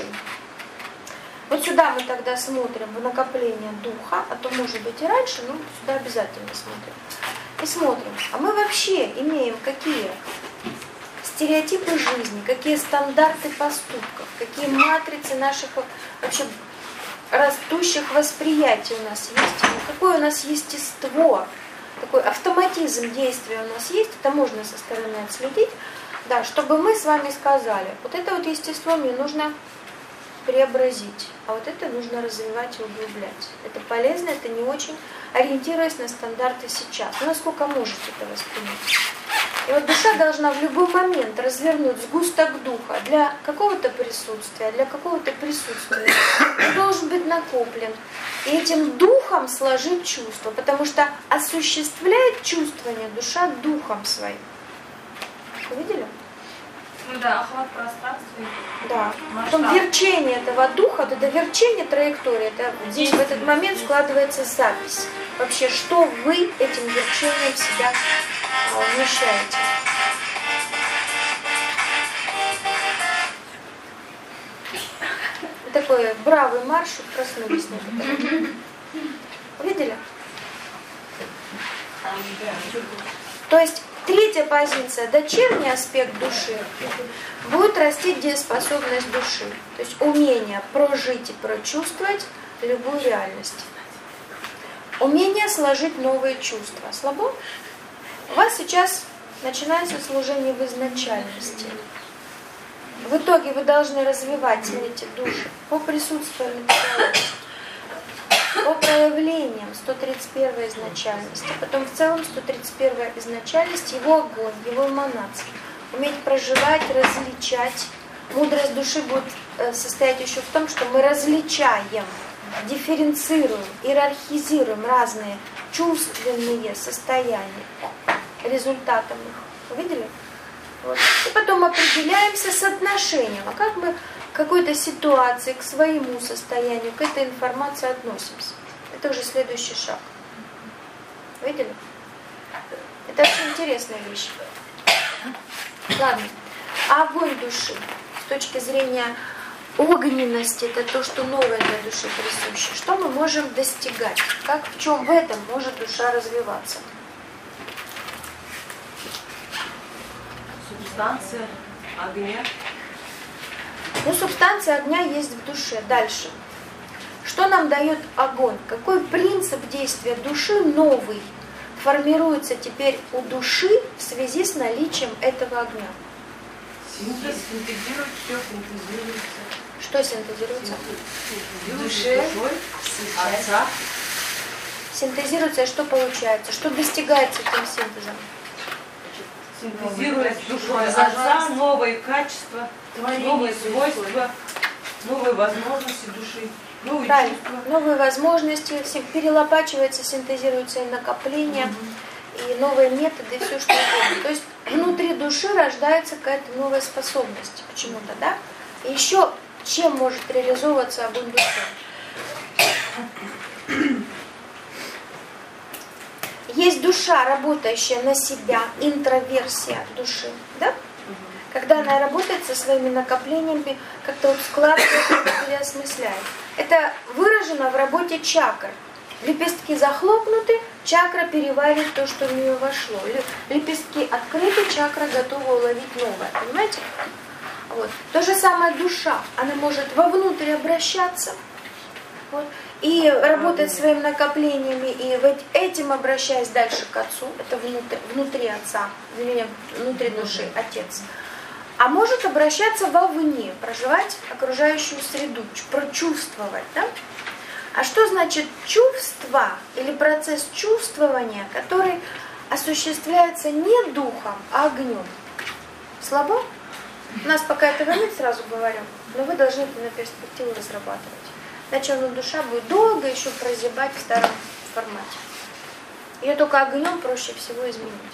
Вот сюда мы тогда смотрим в накопление духа, а то может быть и раньше, но сюда обязательно смотрим. И смотрим, а мы вообще имеем какие стереотипы жизни, какие стандарты поступков, какие матрицы наших вообще растущих восприятий у нас есть, какое у нас естество, такой автоматизм действия у нас есть, это можно со стороны отследить, да, чтобы мы с вами сказали, вот это вот естество мне нужно преобразить, а вот это нужно развивать и углублять. Это полезно, это не очень, ориентируясь на стандарты сейчас. Ну, насколько можете это воспринять. И вот душа должна в любой момент развернуть сгусток духа для какого-то присутствия, для какого-то присутствия. Он должен быть накоплен. И этим духом сложить чувство, потому что осуществляет чувствование душа духом своим. Вы видели? Ну да, охват пространства. Да. Потом верчение этого духа, вот это верчение траектории, это здесь в этот момент складывается запись. Вообще, что вы этим верчением в себя вмещаете. Такой бравый марш, проснулись некоторые. Видели? То есть третья позиция, дочерний аспект души, будет расти дееспособность души. То есть умение прожить и прочувствовать любую реальность. Умение сложить новые чувства. Слабо? У вас сейчас начинается служение в изначальности. В итоге вы должны развивать, смотрите, души по присутствию материальности, по проявлениям 131 изначальности, потом в целом 131 изначальность, его огонь, его эманации. Уметь проживать, различать. Мудрость души будет состоять еще в том, что мы различаем, дифференцируем, иерархизируем разные чувственные состояния результатом их. Вы видели? Вот. И потом определяемся с отношением. А как мы к какой-то ситуации, к своему состоянию, к этой информации относимся? Это уже следующий шаг. Видели? Это очень интересная вещь. Ладно. А огонь души с точки зрения огненности, это то, что новое для души присуще. Что мы можем достигать? Как, в чем в этом может душа развиваться? Субстанция огня. Ну, субстанция огня есть в душе. Дальше. Что нам дает огонь? Какой принцип действия души новый формируется теперь у души в связи с наличием этого огня? Синтезирует все, синтезируется. Что синтезируется? В душе, отца. Синтезируется, и что получается? Что достигается этим синтезом? Синтезирует с душой отца новые качества, новые свойства, новые возможности души, новые Правильно. чувства. Новые возможности, перелопачивается, синтезируется и накопление, и новые методы, и все что угодно. То есть внутри души рождается какая-то новая способность почему-то, да? И еще чем может реализовываться огонь души? Есть душа, работающая на себя, интроверсия души, да? Когда она работает со своими накоплениями, как-то вот складывает, переосмысляет. Это выражено в работе чакр. Лепестки захлопнуты, чакра переваривает то, что в нее вошло. Лепестки открыты, чакра готова уловить новое. Понимаете? Вот. То же самое душа. Она может вовнутрь обращаться. Вот. И работать своими накоплениями, и этим обращаясь дальше к Отцу, это внутри Отца, внутри души, Отец. А может обращаться вовне, проживать окружающую среду, прочувствовать. Да? А что значит чувство или процесс чувствования, который осуществляется не духом, а огнем? Слабо? У нас пока этого нет, сразу говорю, но вы должны это на перспективу разрабатывать. Иначе душа будет долго еще прозябать в старом формате. Ее только огнем проще всего изменить.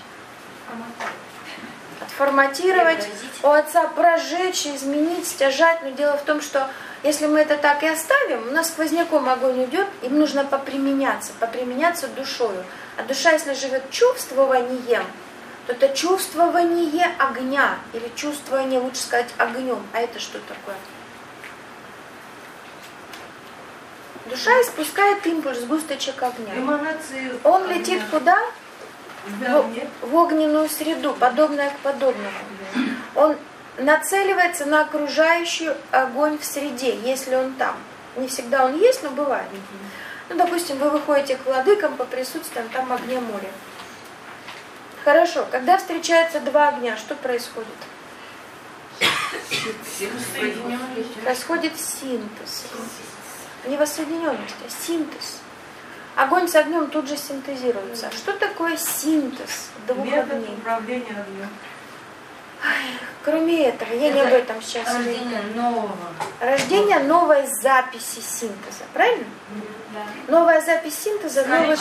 Отформатировать, у Отца прожечь, изменить, стяжать. Но дело в том, что если мы это так и оставим, у нас сквозняком огонь уйдет, им нужно поприменяться душою. А душа, если живет чувствованием, то это чувствование огня, или чувствование, лучше сказать, огнем. А это что такое? Душа испускает импульс, сгусточек огня. Эманации Он огня. летит куда? Да, В огненную среду, подобное к подобному. Он нацеливается на окружающий огонь в среде, если он там. Не всегда он есть, но бывает. Ну, допустим, вы выходите к владыкам по присутствиям, там огня море. Хорошо, когда встречаются два огня, что происходит? Происходит синтез. Не воссоединенность, а синтез. Огонь с огнем тут же синтезируется. Что такое синтез двух метод огней? управления огнем. Кроме этого, я не об этом сейчас. Рождение нового. Рождение новой записи синтеза, правильно? Да. Новая запись синтеза, новый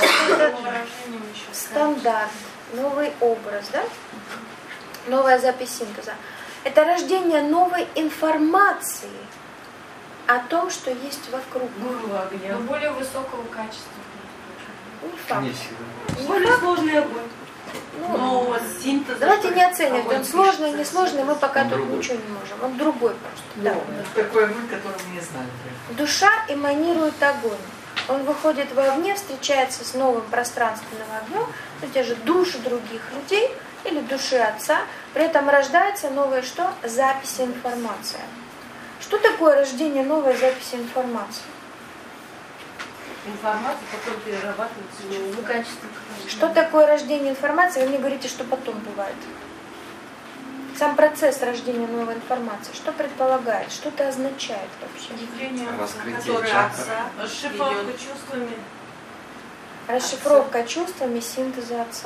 стандарт, новый образ, да? Новая запись синтеза. Это рождение новой информации о том, что есть вокруг. Нового огня. Но более высокого качества. Не факт. Не всегда. Более сложный огонь. Но синтез. Давайте не оценивать, он сложный, не сложный, мы пока тут ничего не можем. Он другой просто. Да. Такой огонь, который мы не знаем. Душа эманирует огонь. Он выходит вовне, встречается с новым пространственным огнем, те же души других людей или души Отца. При этом рождается новая что? Записи информации. Что такое рождение новой записи информации? Информация потом перерабатывается в качество. Что такое рождение информации? Вы мне говорите, что потом бывает. Сам процесс рождения новой информации, что предполагает, что это означает вообще? Раскрытие чакр. Расшифровка чувствами. Расшифровка чувствами синтеза Отца.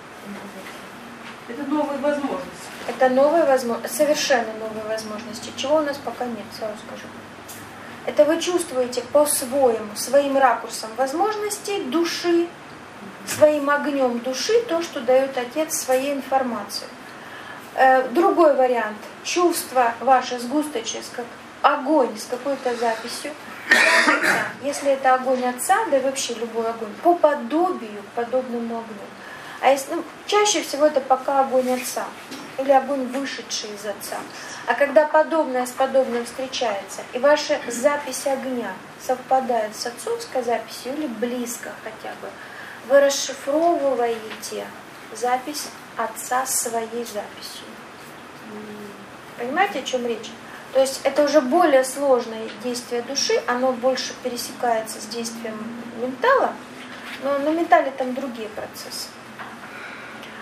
Это новые возможности. Это новые возможности, совершенно новые возможности, чего у нас пока нет, сразу скажу. Это вы чувствуете по-своему, своим ракурсом возможностей души, своим огнем души, то, что дает Отец своей информацией. Другой вариант. Чувство ваше сгусточное, как огонь с какой-то записью. Если это огонь Отца, да и вообще любой огонь, по подобию, подобному огню. А если, чаще всего это пока огонь Отца или огонь, вышедший из Отца. А когда подобное с подобным встречается, и ваша запись огня совпадает с отцовской записью или близко хотя бы, вы расшифровываете запись Отца своей записью. Понимаете, о чем речь? То есть это уже более сложное действие души, оно больше пересекается с действием ментала, но на ментале там другие процессы.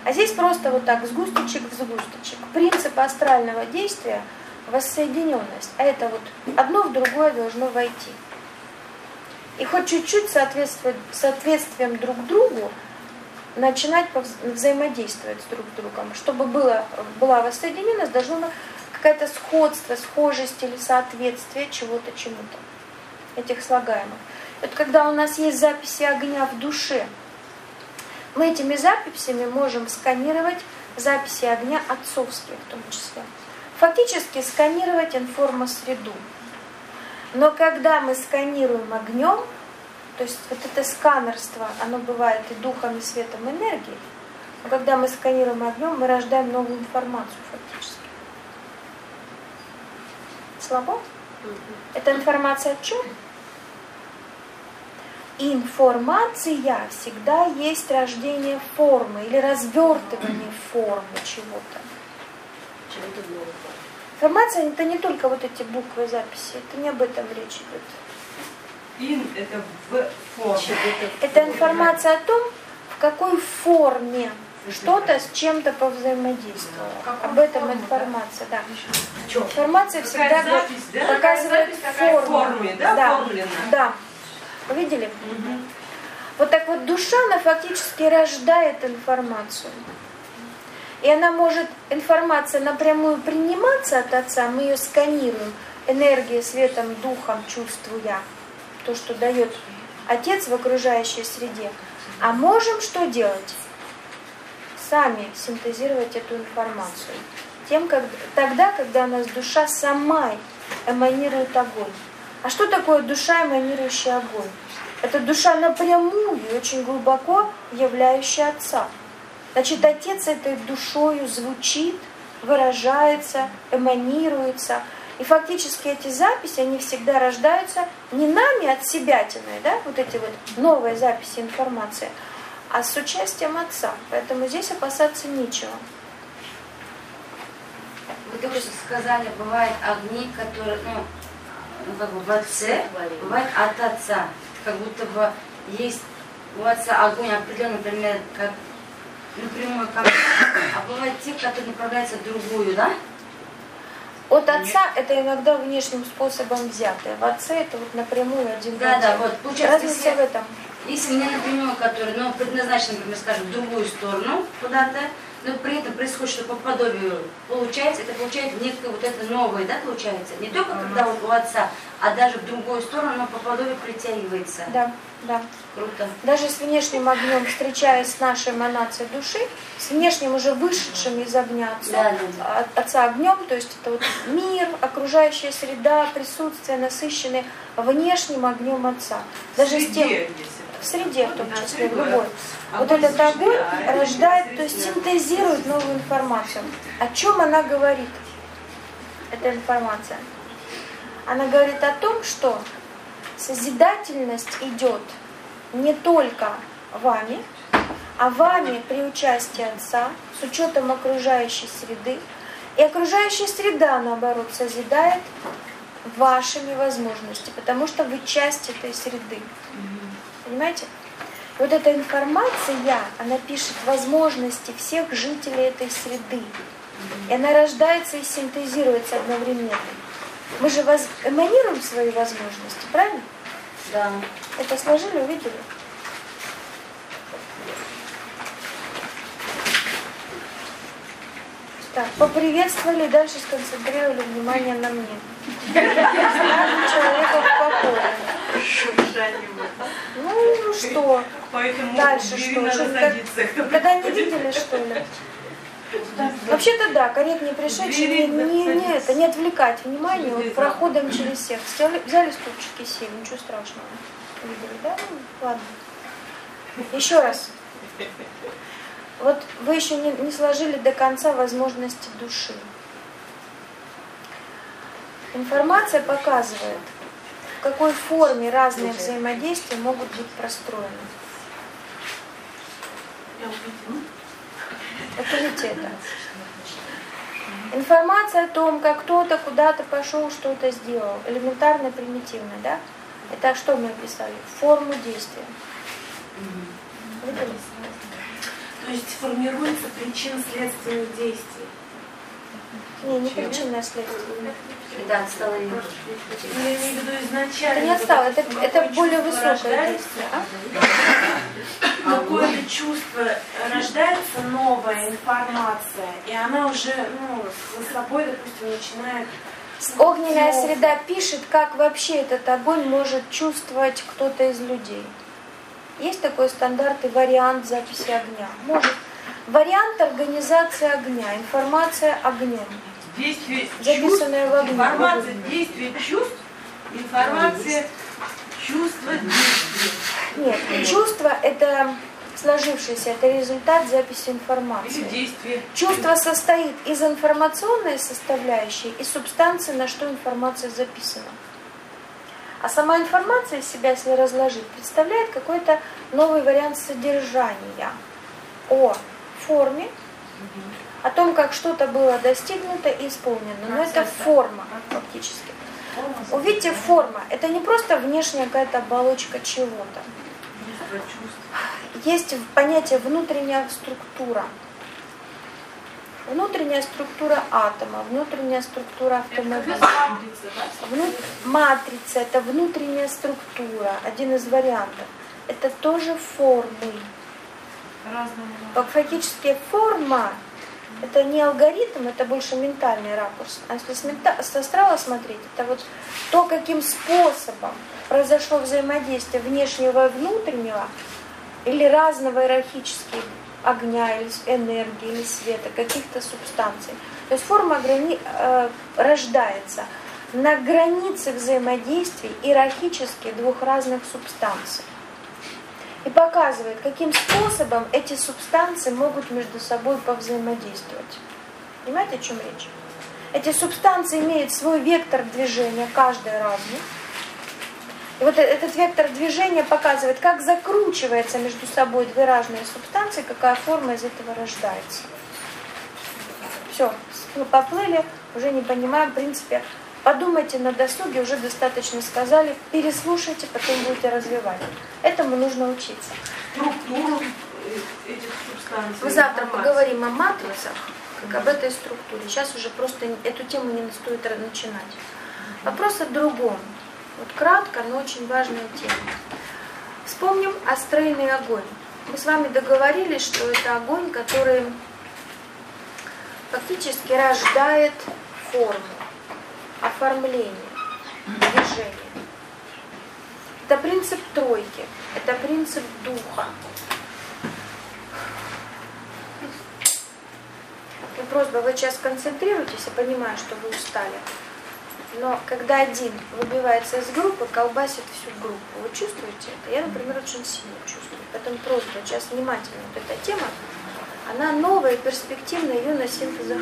А здесь просто вот так, сгусточек в сгусточек. Принцип астрального действия – воссоединенность. А это вот одно в другое должно войти. И хоть чуть-чуть соответствием друг другу начинать взаимодействовать друг с другом. Чтобы была воссоединенность, должно быть какое-то сходство, схожесть или соответствие чего-то чему-то, этих слагаемых. Вот когда у нас есть записи огня в душе, мы этими записями можем сканировать записи огня отцовские в том числе. Фактически сканировать информосреду. Но когда мы сканируем огнем, то есть вот это сканерство, оно бывает и духом, и светом, и энергией, но когда мы сканируем огнем, мы рождаем новую информацию фактически. Слабо? Эта информация о чем? Информация всегда есть рождение формы или развертывание формы чего-то. Информация это не только вот эти буквы записи, это не об этом речь идет. Это в форме. Это информация о том, в какой форме что-то с чем-то повзаимодействовало. Об этом информация, да. Информация всегда показывает форму. Да. Вы видели? Вот так вот душа, она фактически рождает информацию. И она может, информация напрямую приниматься от Отца, мы ее сканируем, энергией, светом, духом, чувствуя то, что дает Отец в окружающей среде. А можем что делать? Сами синтезировать эту информацию. Тогда, когда у нас душа сама эманирует огонь. А что такое душа, эманирующая огонь? Это душа напрямую и очень глубоко являющая Отца. Значит, Отец этой душою звучит, выражается, эманируется. И фактически эти записи, они всегда рождаются не нами от себятиной, да, вот эти вот новые записи информации, а с участием Отца. Поэтому здесь опасаться нечего. Вы только что сказали, бывают огни, которые, как бы в Отце, бывает от Отца. Как будто бы есть у Отца огонь определенный, например, как напрямую ко мне, а бывают те, которые направляются в другую, да? От Отца это иногда внешним способом взятое. В Отце это вот напрямую один. Да, вот. Получается, разница в этом. Если мне напрямую, который, предназначен, например, скажем, в другую сторону куда-то, но при этом происходит, что по подобию получается, это получается некое вот это новое, да, получается? Не только когда вот у Отца, а даже в другую сторону оно по подобию притягивается. Да. Круто. Даже с внешним огнем, встречаясь с нашей эманацией души, с внешним уже вышедшим из огня Отца огнем, то есть это вот мир, окружающая среда, присутствие насыщенное внешним огнем Отца. Даже с тем, в среде в том числе, в любой. Вот этот огонь рождает, то есть синтезирует новую информацию. О чем она говорит, эта информация? Она говорит о том, что созидательность идет не только вами, а вами при участии Отца, с учетом окружающей среды. И окружающая среда, наоборот, созидает вашими возможностями, потому что вы часть этой среды. Понимаете? Вот эта информация, она пишет возможности всех жителей этой среды. И она рождается и синтезируется одновременно. Мы же эманируем свои возможности, правильно? Да. Это сложили, увидели? Так, поприветствовали, дальше сконцентрировали внимание на мне. Человека в покое. Ну что? Поэтому дальше что? Когда не видели, что ли? Вообще-то да, корректнее пришедшие не отвлекать внимание вот проходом через всех. Взяли стульчики, сели, ничего страшного. Видели, да? Ладно. Еще раз. Вот вы еще не сложили до конца возможности души. Информация показывает, в какой форме разные взаимодействия могут быть простроены. Это ведь это. Информация о том, как кто-то куда-то пошел, что-то сделал. Элементарно, примитивно, да? Это что мы описали? Форму действия. Видели? То есть формируется причин-следственных действий. Не причинное следствие. Да, отстала я. Я имею в виду изначально. Это не отстало, это более чувство высокое рождается, действие. какое-то чувство, рождается новая информация, и она уже за собой, допустим, начинает... Огненная среда пишет, как вообще этот огонь может чувствовать кто-то из людей. Есть такой стандарт и вариант записи огня. Может. Вариант организации огня, информация огнем. Действие Записанное в огне. Информация, действие чувств, информация, чувства, действия. Нет, чувство это сложившееся, это результат записи информации. Или действие. Чувство состоит из информационной составляющей и субстанции, на что информация записана. А сама информация из себя, если разложить, представляет какой-то новый вариант содержания о форме, о том, как что-то было достигнуто и исполнено. Но это форма фактически. Увидите, форма – это не просто внешняя какая-то оболочка чего-то. Есть понятие внутренняя структура. Внутренняя структура атома, внутренняя структура автомобиля. Матрица – это внутренняя структура, один из вариантов. Это тоже формы. Фактически форма – это не алгоритм, это больше ментальный ракурс. А если с астрала смотреть, это вот то, каким способом произошло взаимодействие внешнего и внутреннего, или разного иерархических огня, или энергии, или света, каких-то субстанций. То есть форма рождается на границе взаимодействий иерархически двух разных субстанций. И показывает, каким способом эти субстанции могут между собой повзаимодействовать. Понимаете, о чем речь? Эти субстанции имеют свой вектор движения, каждая разный. И вот этот вектор движения показывает, как закручивается между собой две разные субстанции, какая форма из этого рождается. Все, мы поплыли, уже не понимаем, в принципе, подумайте на досуге, уже достаточно сказали, переслушайте, потом будете развивать. Этому нужно учиться. Структуру этих субстанций. Мы завтра поговорим о матрицах, как об этой структуре. Сейчас уже просто эту тему не стоит начинать. Вопрос о другом. Вот кратко, но очень важная тема. Вспомним астральный огонь. Мы с вами договорились, что это огонь, который фактически рождает форму, оформление, движение. Это принцип тройки, это принцип духа. И просьба, вы сейчас концентрируйтесь, я понимаю, что вы устали. Но когда один выбивается из группы, колбасит всю группу. Вы чувствуете это? Я, например, очень сильно чувствую. Поэтому просьба, сейчас внимательно. Вот эта тема, она новая, перспективная, ее на синтезах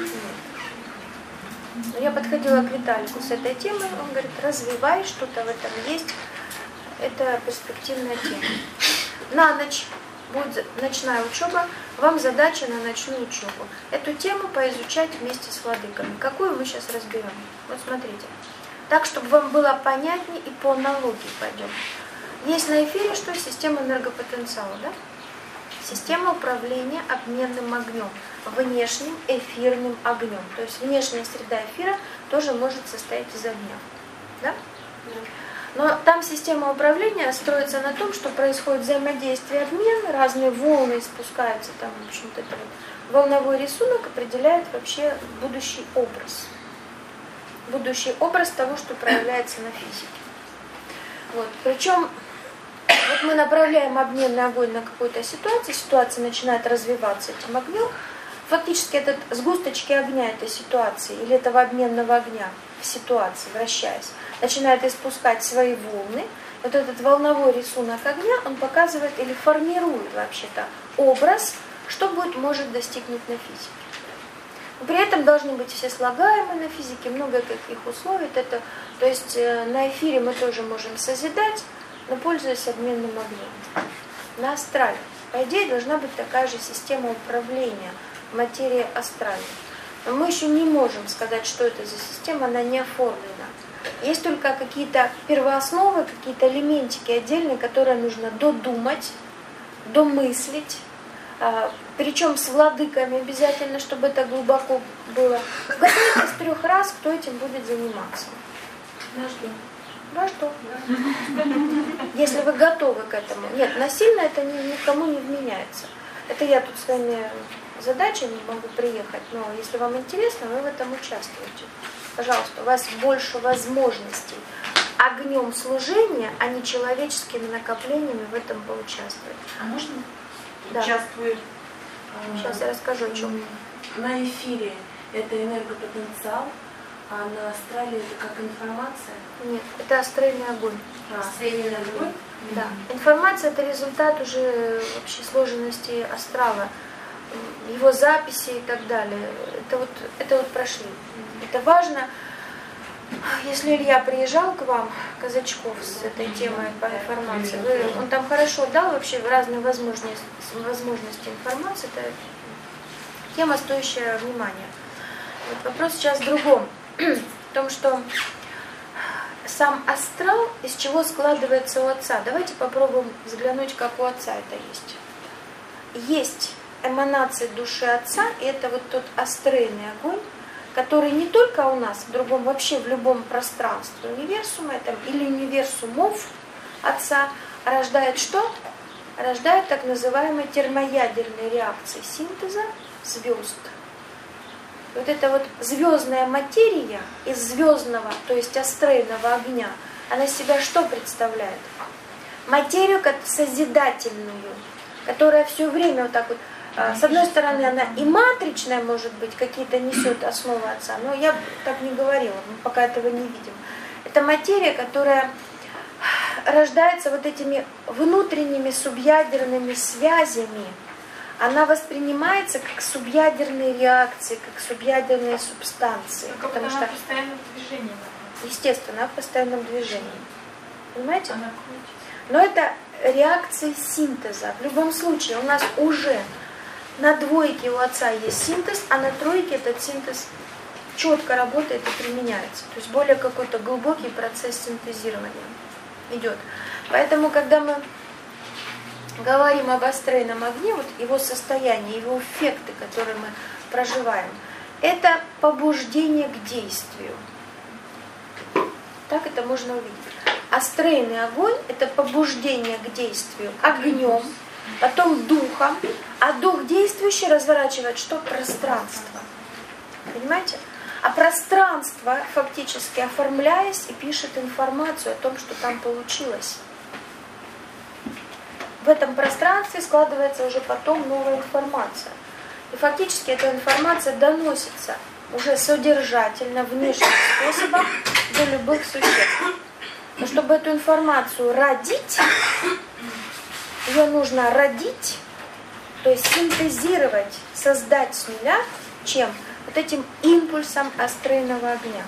нет. Но я подходила к Виталику с этой темой, он говорит, развивай, что-то в этом есть. Это перспективная тема. На ночь будет ночная учеба, вам задача на ночную учебу. Эту тему поизучать вместе с владыками. Какую мы сейчас разберем? Вот смотрите. Так, чтобы вам было понятнее и по аналогии пойдем. Есть на эфире что? Система энергопотенциала, да? Система управления обменным огнем, внешним эфирным огнем. То есть внешняя среда эфира тоже может состоять из огня. Да? Но там система управления строится на том, что происходит взаимодействие, обмен, разные волны спускаются, там, в общем-то, это вот волновой рисунок определяет вообще будущий образ. Будущий образ того, что проявляется на физике. Вот. Причем вот мы направляем обменный огонь на какую-то ситуацию, ситуация начинает развиваться этим огнем. Фактически этот сгусточки огня этой ситуации или этого обменного огня в ситуации, вращаясь, начинает испускать свои волны. Вот этот волновой рисунок огня, он показывает или формирует вообще-то образ, что может достигнуть на физике. Но при этом должны быть все слагаемые на физике, много каких условий. То есть на эфире мы тоже можем созидать, но пользуясь обменным огнем. На астрале, по идее, должна быть такая же система управления материей астральной. Но мы еще не можем сказать, что это за система, она не оформлена. Есть только какие-то первоосновы, какие-то элементики отдельные, которые нужно додумать, домыслить, Причем с владыками обязательно, чтобы это глубоко было. Угадайте с 3 раз, кто этим будет заниматься. Ваш дом. Если вы готовы к этому. Нет, насильно это никому не вменяется. Это я тут с вами задачами могу приехать, но если вам интересно, вы в этом участвуете. Пожалуйста, у вас больше возможностей огнем служения, а не человеческими накоплениями в этом поучаствовать. А можно? Да. Участвует. Сейчас я расскажу, о чем. На эфире это энергопотенциал, а на астрале это как информация? Нет, это астральный огонь. Астральный огонь? Да. Информация — это результат уже вообще сложенности астрала, его записи и так далее. Это вот прошли. Это важно. Если Илья приезжал к вам, Казачков, с этой темой по информации, он там хорошо дал вообще разные возможности информации. Это тема, стоящая внимания. Вот вопрос сейчас в другом. В том, что сам астрал, из чего складывается у Отца. Давайте попробуем взглянуть, как у Отца это есть. Есть эманации души Отца, и это вот тот астральный огонь, который не только у нас, в другом, вообще в любом пространстве универсума или универсумов Отца, рождает что? Рождает так называемые термоядерные реакции синтеза звезд. Вот эта вот звездная материя из звездного, то есть астрального огня, она себя что представляет? Материю как созидательную, которая все время вот так вот, с одной стороны, она и матричная, может быть, какие-то несет основы Отца, но я так не говорила, мы пока этого не видим. Это материя, которая рождается вот этими внутренними субъядерными связями. Она воспринимается как субъядерные реакции, как субъядерные субстанции. Как потому что она в постоянном движении. Естественно, она в постоянном движении. Понимаете? Она крутится. Но это реакции синтеза. В любом случае, у нас уже на двойке у Отца есть синтез, а на тройке этот синтез четко работает и применяется. То есть более какой-то глубокий процесс синтезирования идет. Поэтому, когда мы говорим об астральном огне, вот его состояние, его эффекты, которые мы проживаем, это побуждение к действию. Так это можно увидеть. Астральный огонь – это побуждение к действию огнем, потом духом, а дух действующий разворачивает что? Пространство. Понимаете? А пространство фактически оформляясь и пишет информацию о том, что там получилось. В этом пространстве складывается уже потом новая информация. И фактически эта информация доносится уже содержательно, внешним способом до любых существ. Но чтобы эту информацию родить, ее нужно родить, то есть синтезировать, создать с нуля, чем? Вот этим импульсом астрального огня.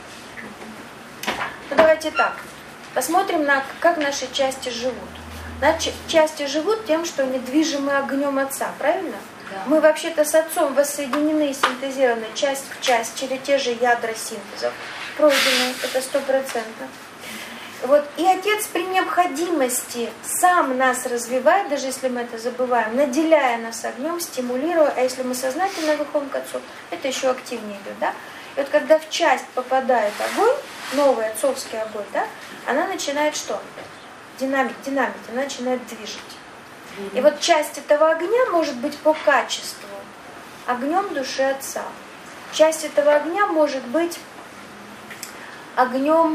Ну давайте так, посмотрим, как наши части живут. Наши части живут тем, что они движимы огнем Отца, правильно? Да. Мы вообще-то с Отцом воссоединены и синтезированы часть в часть через те же ядра синтезов. Пройдены, это 100%. Вот, и Отец при необходимости сам нас развивает, даже если мы это забываем, наделяя нас огнем, стимулируя, а если мы сознательно выходим к Отцу, это еще активнее идет, да? И вот когда в часть попадает огонь, новый отцовский огонь, да, она начинает что? Динамить, она начинает движить. И вот часть этого огня может быть по качеству огнем души Отца. Часть этого огня может быть огнем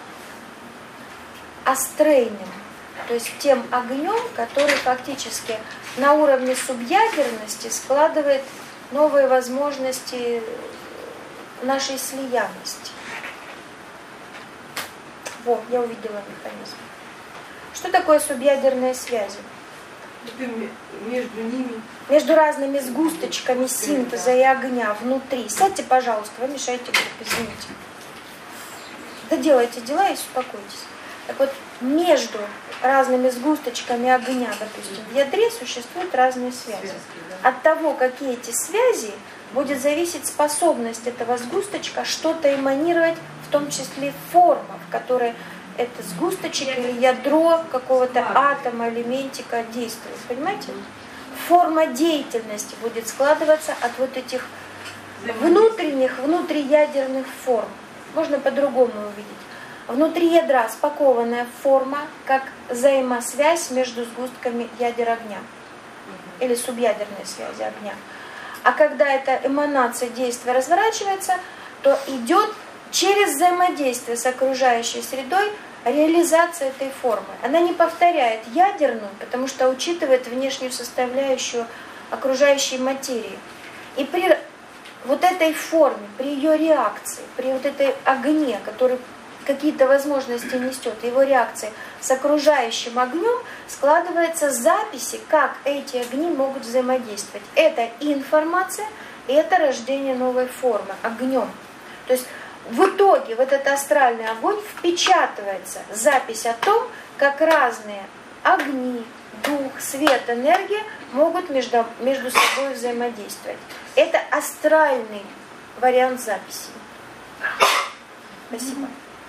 астральным, то есть тем огнем, который фактически на уровне субъядерности складывает новые возможности нашей слиянности. Вот, я увидела механизм. Что такое субъядерные связи? Между ними. Между разными сгусточками синтеза и огня внутри. Сядьте, пожалуйста, вы мешаете группе, извините. Доделайте дела и успокойтесь. Так вот, между разными сгусточками огня, допустим, в ядре существуют разные связи. От того, какие эти связи, будет зависеть способность этого сгусточка что-то эманировать, в том числе форма, в которой это сгусточек или ядро какого-то атома, элементика действует. Понимаете? форма деятельности будет складываться от вот этих внутриядерных форм. Можно по-другому увидеть. Внутри ядра спакованная форма, как взаимосвязь между сгустками ядер огня или субъядерной связи огня. А когда эта эманация действия разворачивается, то идет через взаимодействие с окружающей средой реализация этой формы. Она не повторяет ядерную, потому что учитывает внешнюю составляющую окружающей материи. И при вот этой форме, при ее реакции, при вот этой огне, который какие-то возможности несет, его реакции с окружающим огнем, складываются записи, как эти огни могут взаимодействовать. Это и информация, и это рождение новой формы огнем. То есть в итоге в этот астральный огонь впечатывается запись о том, как разные огни, дух, свет, энергия могут между собой взаимодействовать. Это астральный вариант записи. Спасибо.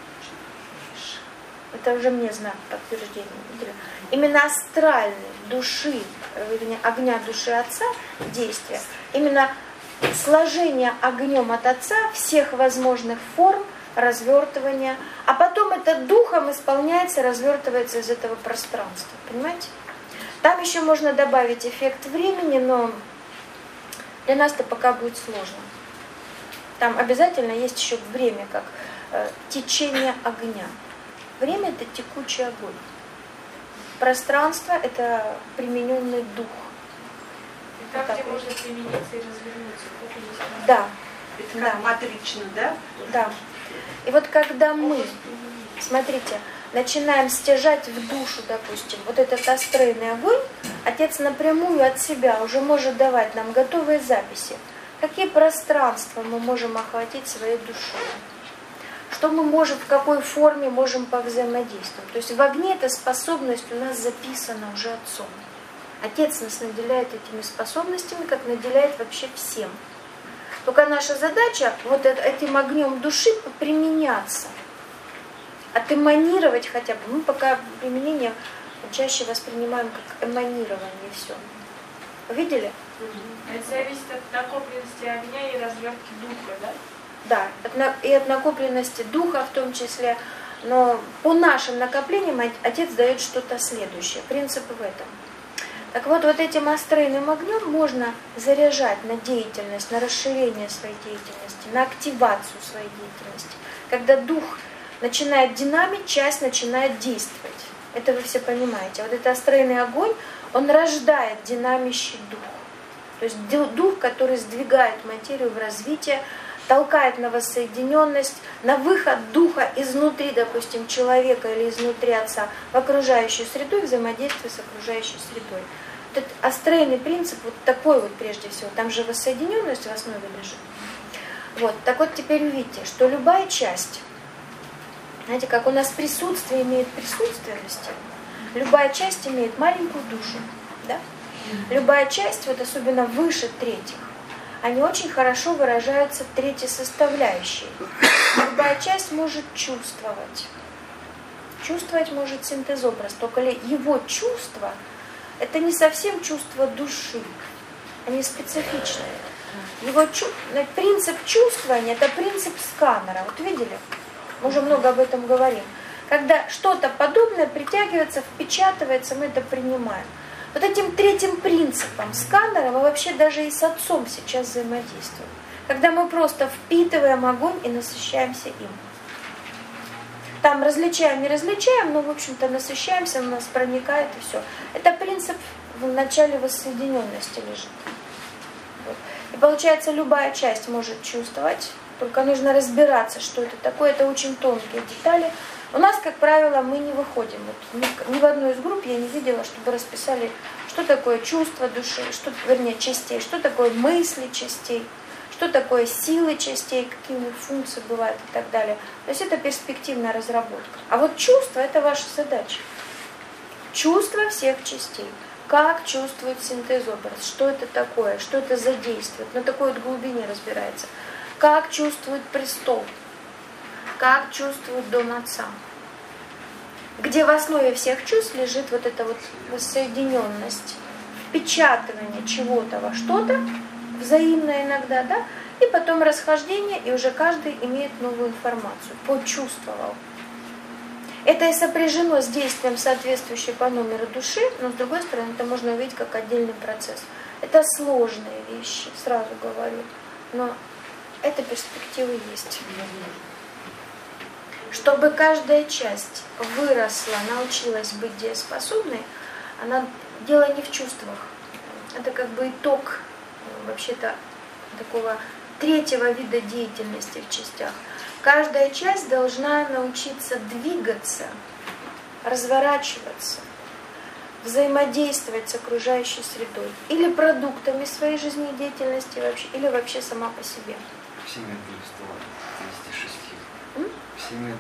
Это уже мне знак подтверждения. Именно астральной души, огня души Отца действия, именно сложение огнем от Отца всех возможных форм развертывания, а потом это духом исполняется, развертывается из этого пространства. Понимаете? Там еще можно добавить эффект времени, но для нас это пока будет сложно. Там обязательно есть еще время, как течение огня. Время – это текучий огонь. Пространство – это примененный дух. И там, где можно примениться и развернуться. Да. Это как матрично, да? Да. И вот когда мы, смотрите, начинаем стяжать в душу, допустим, вот этот астральный огонь, Отец напрямую от себя уже может давать нам готовые записи. Какие пространства мы можем охватить своей душой? Что мы можем, в какой форме можем повзаимодействовать? То есть в огне эта способность у нас записана уже Отцом. Отец нас наделяет этими способностями, как наделяет вообще всем. Только наша задача вот этим огнем души применяться, отэманировать хотя бы. Мы пока применение чаще воспринимаем как эманирование и все. Видели? Это зависит от накопленности огня и развертки духа, да? Да, и от накопленности духа в том числе. Но по нашим накоплениям Отец дает что-то следующее. Принцип в этом. Так вот, вот этим астральным огнем можно заряжать на деятельность, на расширение своей деятельности, на активацию своей деятельности. Когда дух начинает динамить, часть начинает действовать. Это вы все понимаете. Вот этот астральный огонь, он рождает динамящий дух. То есть дух, который сдвигает материю в развитие, толкает на воссоединенность, на выход духа изнутри, допустим, человека или изнутри Отца в окружающую среду и взаимодействие с окружающей средой. Этот астральный принцип вот такой вот прежде всего. Там же воссоединенность в основе лежит. Вот. Так вот теперь увидите, что любая часть, знаете, как у нас присутствие имеет присутственность, любая часть имеет маленькую душу. Да? Любая часть, вот особенно выше третьих, они очень хорошо выражаются в третьей составляющей. Любая часть может чувствовать. Чувствовать может синтезобраз, только его чувство – это не совсем чувство души, они специфичные. Его принцип чувствования – это принцип сканера. Вот видели? Мы уже много об этом говорим. Когда что-то подобное притягивается, впечатывается, мы это принимаем. Вот этим третьим принципом сканера мы вообще даже и с Отцом сейчас взаимодействуем. Когда мы просто впитываем огонь и насыщаемся им. Там различаем, не различаем, но в общем-то насыщаемся, он нас проникает и все. Это принцип в начале воссоединенности лежит. Вот. И получается, любая часть может чувствовать, только нужно разбираться, что это такое. Это очень тонкие детали. У нас, как правило, мы не выходим. Вот ни в одной из групп я не видела, чтобы расписали, что такое чувство души, вернее, частей, что такое мысли частей, что такое силы частей, какие у них функции бывают и так далее. То есть это перспективная разработка. А вот чувство – это ваша задача. Чувство всех частей. Как чувствует синтезобраз, что это такое, что это за действие. На такой вот глубине разбирается. Как чувствует престол, как чувствует дом Отца. Где в основе всех чувств лежит вот эта вот воссоединенность впечатывание чего-то во что-то, взаимное иногда, да, и потом расхождение, и уже каждый имеет новую информацию, почувствовал. Это и сопряжено с действием, соответствующей по номеру души, но с другой стороны, это можно увидеть как отдельный процесс. Это сложные вещи, сразу говорю, но эта перспектива есть. Чтобы каждая часть выросла, научилась быть дееспособной, дело не в чувствах. Это как бы итог вообще-то такого третьего вида деятельности в частях. Каждая часть должна научиться двигаться, разворачиваться, взаимодействовать с окружающей средой или продуктами своей жизнедеятельности вообще, или вообще сама по себе. Всеми 156. Всеми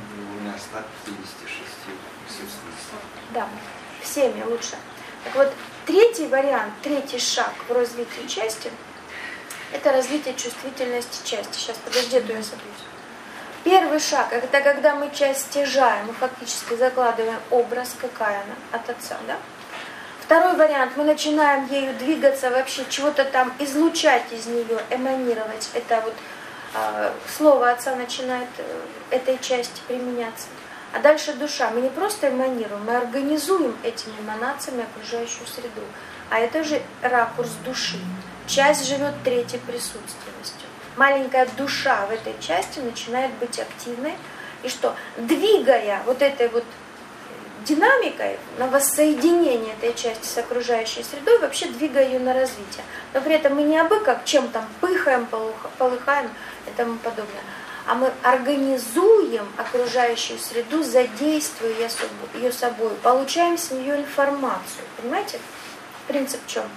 156 присутствует. Да, всеми лучше. Так вот, третий вариант, третий шаг в развитии части – это развитие чувствительности части. Сейчас, подожди, то я собьюсь. Первый шаг – это когда мы часть стяжаем, мы фактически закладываем образ, какая она, от Отца, да? Второй вариант – мы начинаем ею двигаться, вообще чего-то там излучать из нее, эманировать. Это вот слово Отца начинает этой части применяться. А дальше душа. Мы не просто эманируем, мы организуем этими эманациями окружающую среду. А это же ракурс души. Часть живет третьей присутственностью. Маленькая душа в этой части начинает быть активной. И что? Двигая вот этой вот динамикой на воссоединение этой части с окружающей средой, вообще двигая ее на развитие. Но при этом мы не абы как чем там пыхаем, полыхаем и тому подобное. А мы организуем окружающую среду, задействуя ее собой, получаем с нее информацию. Понимаете? Принцип в чем?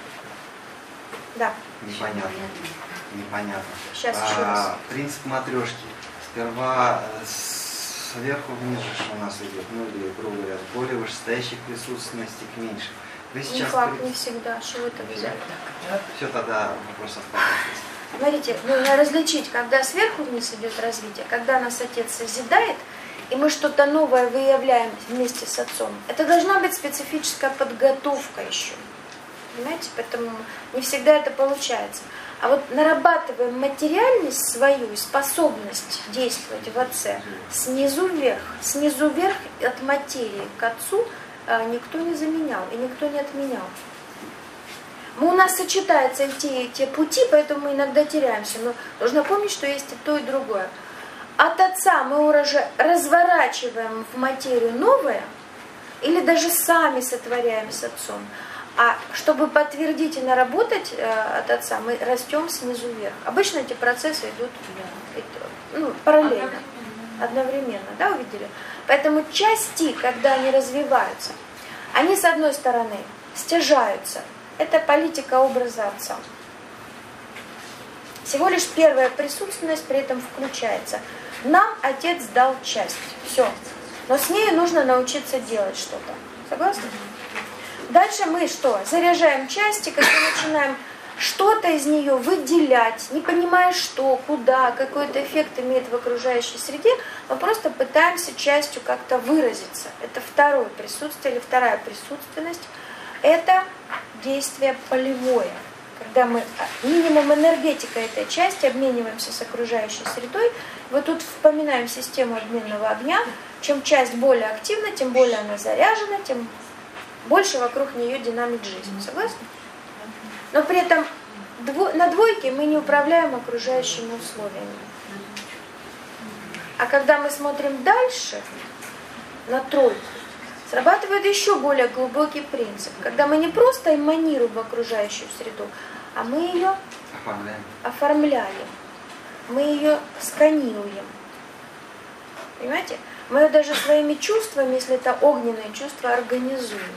Да. Непонятно. Сейчас еще раз. Принцип матрешки. Сперва сверху вниз у нас идет, ну или, грубо говоря, с более вышестоящих присутственностей к меньшим. Вы сейчас не факт, не всегда. Чего это взяли? Все, тогда вопросов пожалуйста. Смотрите, нужно различить, когда сверху вниз идет развитие, когда нас Отец созидает, и мы что-то новое выявляем вместе с Отцом. Это должна быть специфическая подготовка еще. Понимаете? Поэтому не всегда это получается. А вот нарабатываем материальность свою и способность действовать в Отце снизу вверх. Снизу вверх от материи к Отцу никто не заменял и никто не отменял. У нас сочетаются те пути, поэтому мы иногда теряемся. Но нужно помнить, что есть и то, и другое. От Отца мы уже разворачиваем в материю новое, или даже сами сотворяем с Отцом. А чтобы подтвердить и наработать от Отца, мы растем снизу вверх. Обычно эти процессы идут параллельно, одновременно, да, увидели? Поэтому части, когда они развиваются, они, с одной стороны, стяжаются. Это политика образа Отца. Всего лишь первая присутственность при этом включается. Нам Отец дал часть. Все. Но с ней нужно научиться делать что-то. Согласны? Дальше мы что? Заряжаем части, когда начинаем что-то из нее выделять, не понимая что, куда, какой-то эффект имеет в окружающей среде, мы просто пытаемся частью как-то выразиться. Это второе присутствие или вторая присутственность. Это действие полевое, когда мы минимум энергетикой этой части обмениваемся с окружающей средой. Вот тут вспоминаем систему обменного огня. Чем часть более активна, тем более она заряжена, тем больше вокруг нее динамик жизни. Согласны? Но при этом на двойке мы не управляем окружающими условиями. А когда мы смотрим дальше, на тройку, срабатывает еще более глубокий принцип. Когда мы не просто эманируем в окружающую среду, а мы ее оформляем. Мы ее сканируем. Понимаете? Мы ее даже своими чувствами, если это огненные чувства, организуем.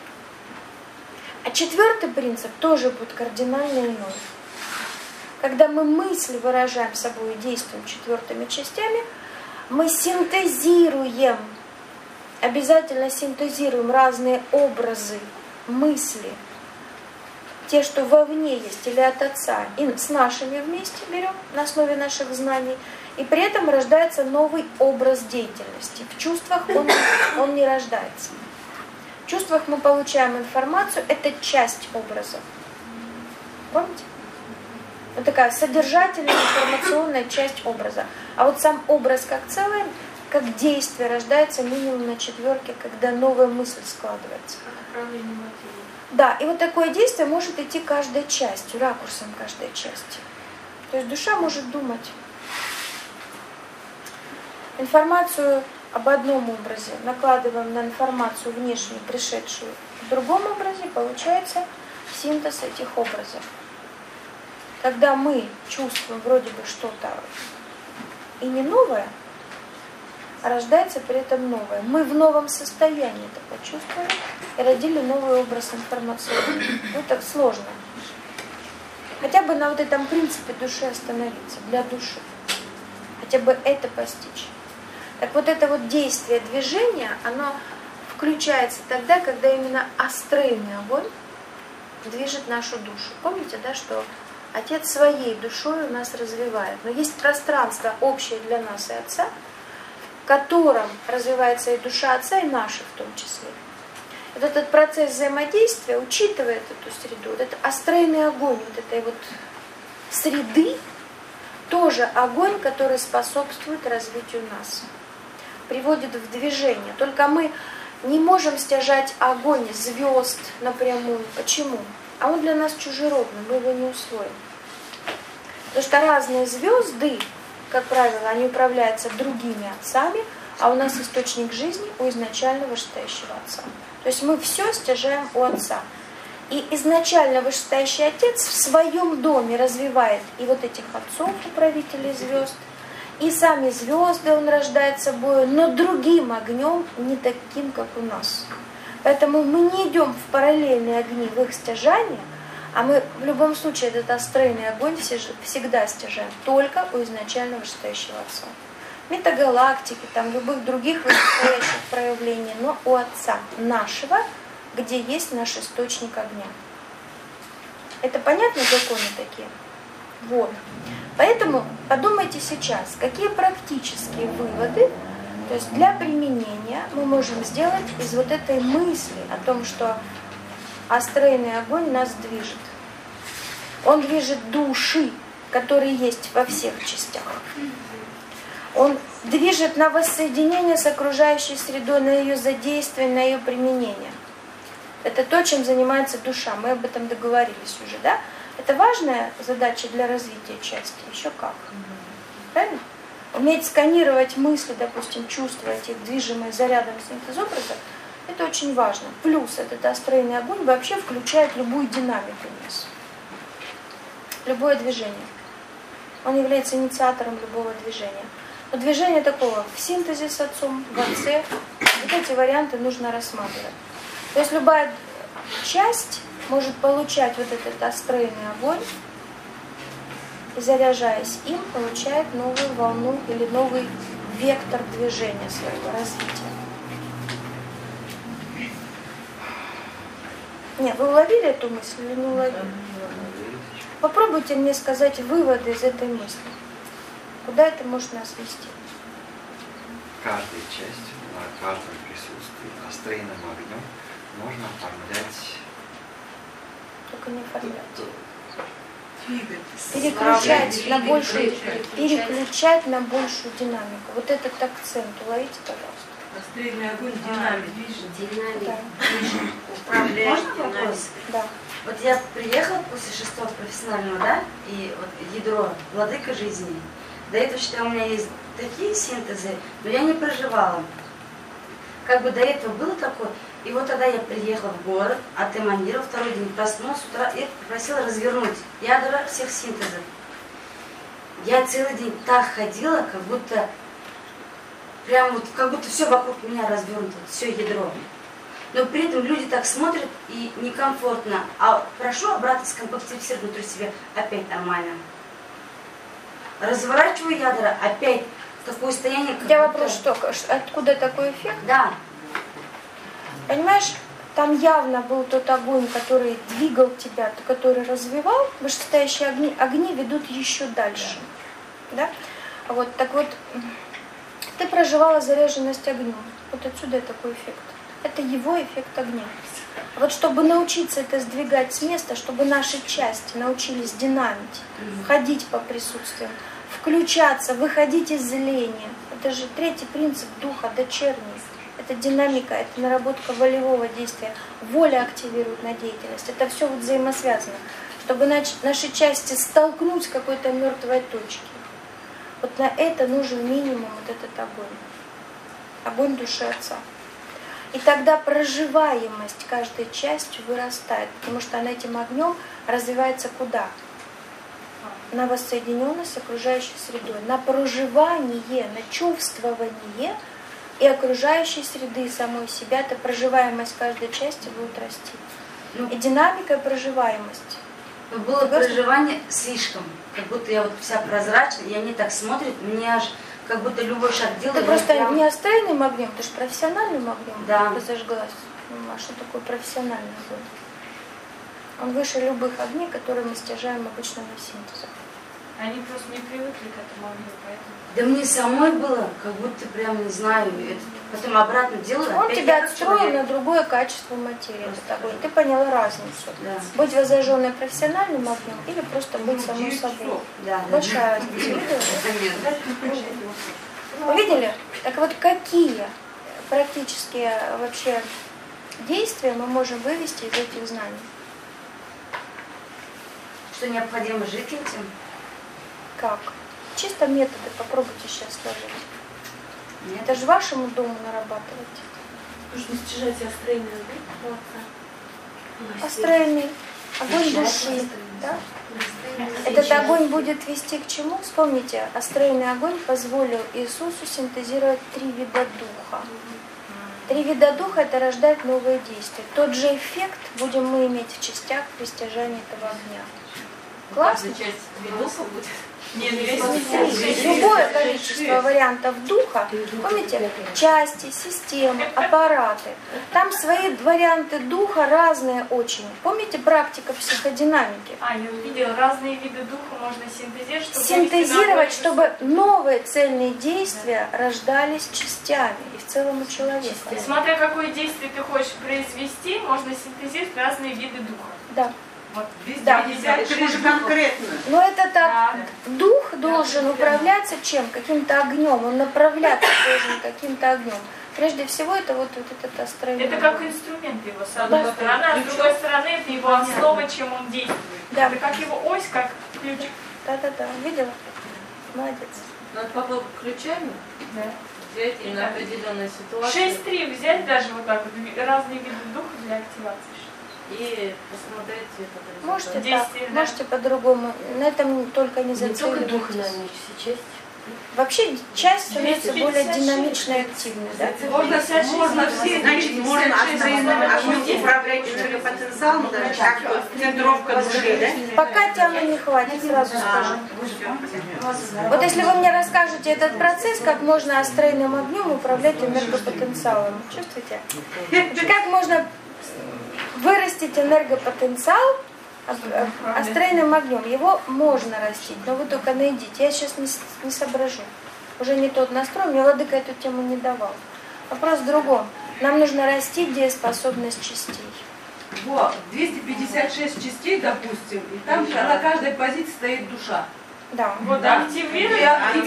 А четвертый принцип тоже будет кардинально иной. Когда мы мысли выражаем собой и действуем четвертыми частями, мы синтезируем, обязательно синтезируем разные образы, мысли, те, что вовне есть или от Отца, и с нашими вместе берем на основе наших знаний, и при этом рождается новый образ деятельности. В чувствах он не рождается. В чувствах мы получаем информацию, это часть образа. Помните? Вот такая содержательная, информационная часть образа. А вот сам образ как целый, как действие, рождается минимум на четверке, когда новая мысль складывается. Направление материи. Да, и вот такое действие может идти каждой частью, ракурсом каждой части. То есть душа может думать. Информацию об одном образе накладываем на информацию внешнюю, пришедшую в другом образе, получается синтез этих образов. Когда мы чувствуем вроде бы что-то и не новое, а рождается при этом новое. Мы в новом состоянии это почувствовали и родили новый образ информационный. Ну так сложно. Хотя бы на вот этом принципе души остановиться, для души. Хотя бы это постичь. Так вот это вот действие, движение, оно включается тогда, когда именно астральный огонь движет нашу душу. Помните, да, что Отец своей душой у нас развивает. Но есть пространство общее для нас и Отца, в котором развивается и душа Отца, и наша в том числе. Вот этот процесс взаимодействия учитывает эту среду. Вот этот астральный огонь вот этой вот среды тоже огонь, который способствует развитию нас, приводит в движение. Только мы не можем стяжать огонь звезд напрямую. Почему? А он для нас чужеродный, мы его не усвоим. Потому что разные звезды, как правило, они управляются другими отцами, а у нас источник жизни у изначально вышестоящего отца. То есть мы все стяжаем у отца. И изначально вышестоящий отец в своем доме развивает и вот этих отцов, управителей звезд, и сами звезды он рождает собой, но другим огнем, не таким, как у нас. Поэтому мы не идем в параллельные огни в их стяжание, а мы в любом случае этот астральный огонь всегда стяжаем только у изначально вышестоящего отца. Метагалактики, там любых других вышестоящих проявлений, но у отца нашего, где есть наш источник огня. Это понятно, законы такие? Вот. Поэтому подумайте сейчас, какие практические выводы, то есть для применения мы можем сделать из вот этой мысли о том, что астральный огонь нас движет. Он движет души, которые есть во всех частях. Он движет на воссоединение с окружающей средой, на ее задействие, на ее применение. Это то, чем занимается душа. Мы об этом договорились уже, да? Это важная задача для развития части. Еще как. Правильно? Уметь сканировать мысли, допустим, чувствовать их, движимые зарядом синтез-образа, это очень важно. Плюс этот астральный огонь вообще включает любую динамику в нас. Любое движение. Он является инициатором любого движения. Но движение такого в синтезе с отцом, в отце, вот эти варианты нужно рассматривать. То есть любая часть может получать вот этот астральный огонь, и заряжаясь им, получает новую волну или новый вектор движения своего развития. Нет, вы уловили эту мысль или не уловили? Попробуйте мне сказать выводы из этой мысли. Куда это может нас вести? Каждой частью, на каждом присутствии астральным огнем можно оформлять. Только не оформлять. Переключать на большую динамику. Вот этот акцент уловите, пожалуйста. Астральный огонь динамик. Управляет динамикой. Да. Вот я приехала после 6-го профессионального, да, и вот ядро, владыка жизни. До этого, считаю, у меня есть такие синтезы, но я не проживала. Как бы до этого было такое. И вот тогда я приехала в город, отэманировала, второй день проснулась с утра и попросила развернуть ядра всех синтезов. Я целый день так ходила, как будто прям вот, как будто все вокруг меня развернуто, все ядро. Но при этом люди так смотрят и некомфортно. А прошу обратно скомпактифицировать внутри себя опять нормально. Разворачиваю ядра, опять в такое состояние, как Я вопрос, что, откуда такой эффект? Да. Понимаешь, там явно был тот огонь, который двигал тебя, который развивал. Вышестоящие огни ведут еще дальше. Да? Вот, так вот, ты проживала заряженность огнем. Вот отсюда и такой эффект. Это его эффект огня. Вот чтобы научиться это сдвигать с места, чтобы наши части научились динамить, ходить по присутствиям, включаться, выходить из зления. Это же третий принцип духа, дочерний. Это динамика, это наработка волевого действия. Воля активирует на деятельность. Это все вот взаимосвязано. Чтобы наши части столкнуть с какой-то мертвой точки. Вот на это нужен минимум вот этот огонь. Огонь души Отца. И тогда проживаемость каждой частью вырастает, потому что она этим огнем развивается куда? На воссоединенность с окружающей средой, на проживание, на чувствование и окружающей среды, и самой себя, то проживаемость каждой части будет расти. И динамика и проживаемость. Было проживание слишком, как будто я вот вся прозрачная, и они так смотрят, мне аж как будто любой шаг делает. Ты просто не астральным огнем, ты же профессиональным огнем. Да. Ты зажглась. А что такое профессиональный огонь? Он выше любых огней, которые мы стяжаем обычно на синтезах. Они просто не привыкли к этому огню, поэтому... Да мне самой было, как будто прям, не знаю, это, потом обратно делаю. Он тебя отстроил на другое качество материи. Это огонь. Ты поняла разницу. Да. Быть воззаженной профессиональным огнем или просто быть самой собой. Да, Большая разница. Увидели? Так вот, какие практические вообще действия мы можем вывести из этих знаний? Что необходимо жить этим? Как? Чисто методы попробуйте сейчас сложить. Нет. Это же вашему дому нарабатывать. Нужно стяжать астральный огонь у Отца. Астральный огонь души. Да? Этот огонь будет вести к чему? Вспомните, астральный огонь позволил Иисусу синтезировать 3 вида духа. 3 вида духа — это рождает новые действия. Тот же эффект будем мы иметь в частях при стяжании этого огня. Классно? Любое количество вариантов духа, помните, части, системы, аппараты. Там свои варианты духа разные очень. Помните практика психодинамики? Я увидела, разные виды духа можно синтезировать, чтобы новые цельные действия рождались частями и в целом у человека. Смотря какое действие ты хочешь произвести, можно синтезировать разные виды духа. Да. Вот, да. Это уже конкретно. Но это так. Да. Дух должен управляться чем? Каким-то огнем. Он направляться должен каким-то огнем. Прежде всего, это вот этот астральный. Это как инструмент его, с одной стороны, а с другой стороны, это его основа, чем он действует. Да. Это как его ось, как ключик. Да. Видела? Молодец. Надо попробовать ключами взять и на определенную ситуацию. 6-3 взять даже вот так вот, разные виды духа для активации. И посмотреть это. Можете так, можете по-другому. На этом только не зацикливайтесь. Не только дух, наверное, все части. Вообще часть становится более динамичной и активной. Да? Можно все, значит, можно астральным огнем управлять энергопотенциалом, даже как центровка души, да? Пока тяну не хватит, сразу скажу. Вот если вы мне расскажете этот процесс, как можно астральным огнем управлять энергопотенциалом. Чувствуете? Как можно вырастить энергопотенциал астральным огнем? Его можно растить, но вы только найдите. Я сейчас не соображу. Уже не тот настрой, мне Владыка эту тему не давал. Вопрос в другом. Нам нужно растить дееспособность частей. Вот, 256 частей, допустим, и там на каждой позиции стоит душа. Да. Вот активирует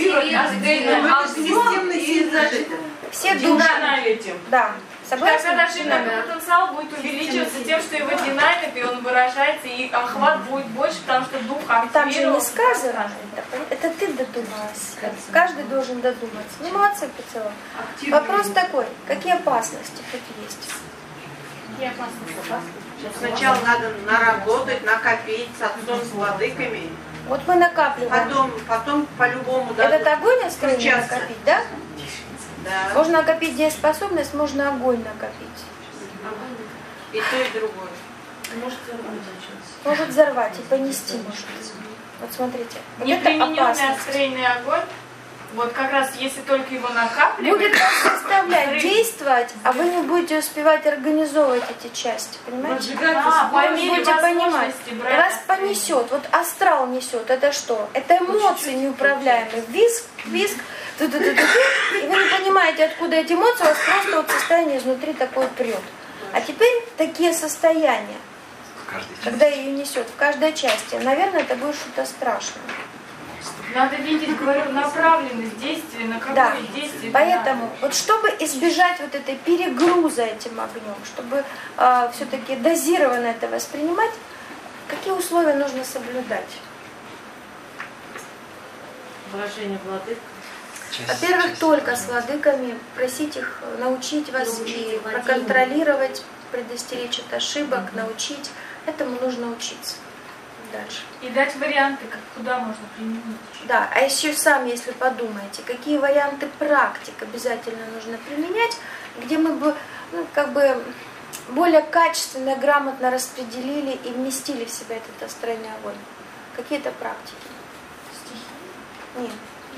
все души. Да. Тогда даже энергопотенциал будет увеличиваться тем, что его динамика, и он выражается, и охват будет больше, потому что дух активирован. Там же не сказано. Это ты додумалась. Каждый должен додуматься. Ну, молодцы в целом. Вопрос такой. Какие опасности тут есть? Какие опасности? Сначала надо наработать, накопить с отцом, с владыками. Вот мы накапливаем. Потом по-любому этот огонь остальный накопить, да? Да. Можно накопить дееспособность, можно огонь накопить. И то, и другое. Может взорвать и понести, может. Вот смотрите. Вот непримененный астральный огонь, вот как раз если только его накапливать, будет вас заставлять действовать, а вы не будете успевать организовывать эти части, понимаете? Вы не будете понимать. Вас понесет. Вот астрал несет. Это что? Это эмоции неуправляемые. Визг, и вы не понимаете, откуда эти эмоции, у вас просто вот состояние изнутри такое прет. А теперь такие состояния, когда ее несет в каждой части, наверное, это будет что-то страшное. Надо видеть, говорю, направленность действия, на какое Да. действие. Поэтому, вот чтобы избежать вот этой перегруза этим огнем, чтобы все-таки дозированно это воспринимать, какие условия нужно соблюдать? Выражение владык. Во-первых, только с владыками, просить их научить вас и проконтролировать, предостеречь от ошибок, научить. Этому нужно учиться дальше. И дать варианты, куда можно применить. Да, а еще сами, если подумаете, какие варианты практик обязательно нужно применять, где мы бы, более качественно, грамотно распределили и вместили в себя этот астральный огонь. Какие-то практики. Нет.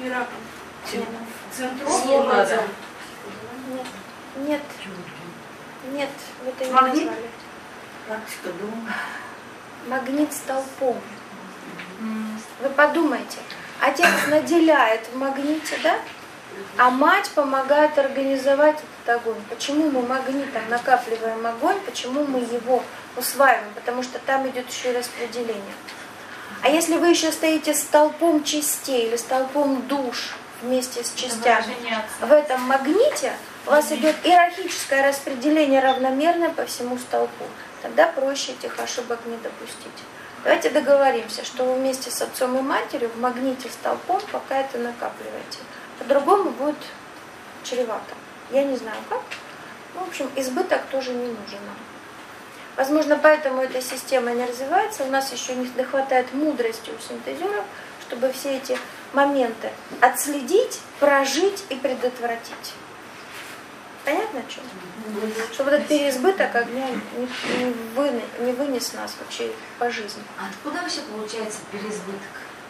Центровку надо. Нет. Нет, вы это не Магнит? назвали. Практика дома. Магнит столпом. Вы подумайте, отец наделяет в магните, да? А мать помогает организовать этот огонь. Почему мы магнитом накапливаем огонь, почему мы его усваиваем? Потому что там идет еще и распределение. А если вы еще стоите столпом частей или столпом душ вместе с частями, в этом магните у вас идет иерархическое распределение равномерное по всему столпу. Тогда проще этих ошибок не допустить. Давайте договоримся, что вы вместе с отцом и матерью в магните столпом пока это накапливаете. По-другому будет чревато. Я не знаю как. В общем, избыток тоже не нужен нам. Возможно, поэтому эта система не развивается. У нас еще не хватает мудрости у синтезеров, чтобы все эти моменты отследить, прожить и предотвратить. Понятно, о чем? Чтобы этот переизбыток огня не вынес нас вообще по жизни. А откуда вообще получается переизбыток?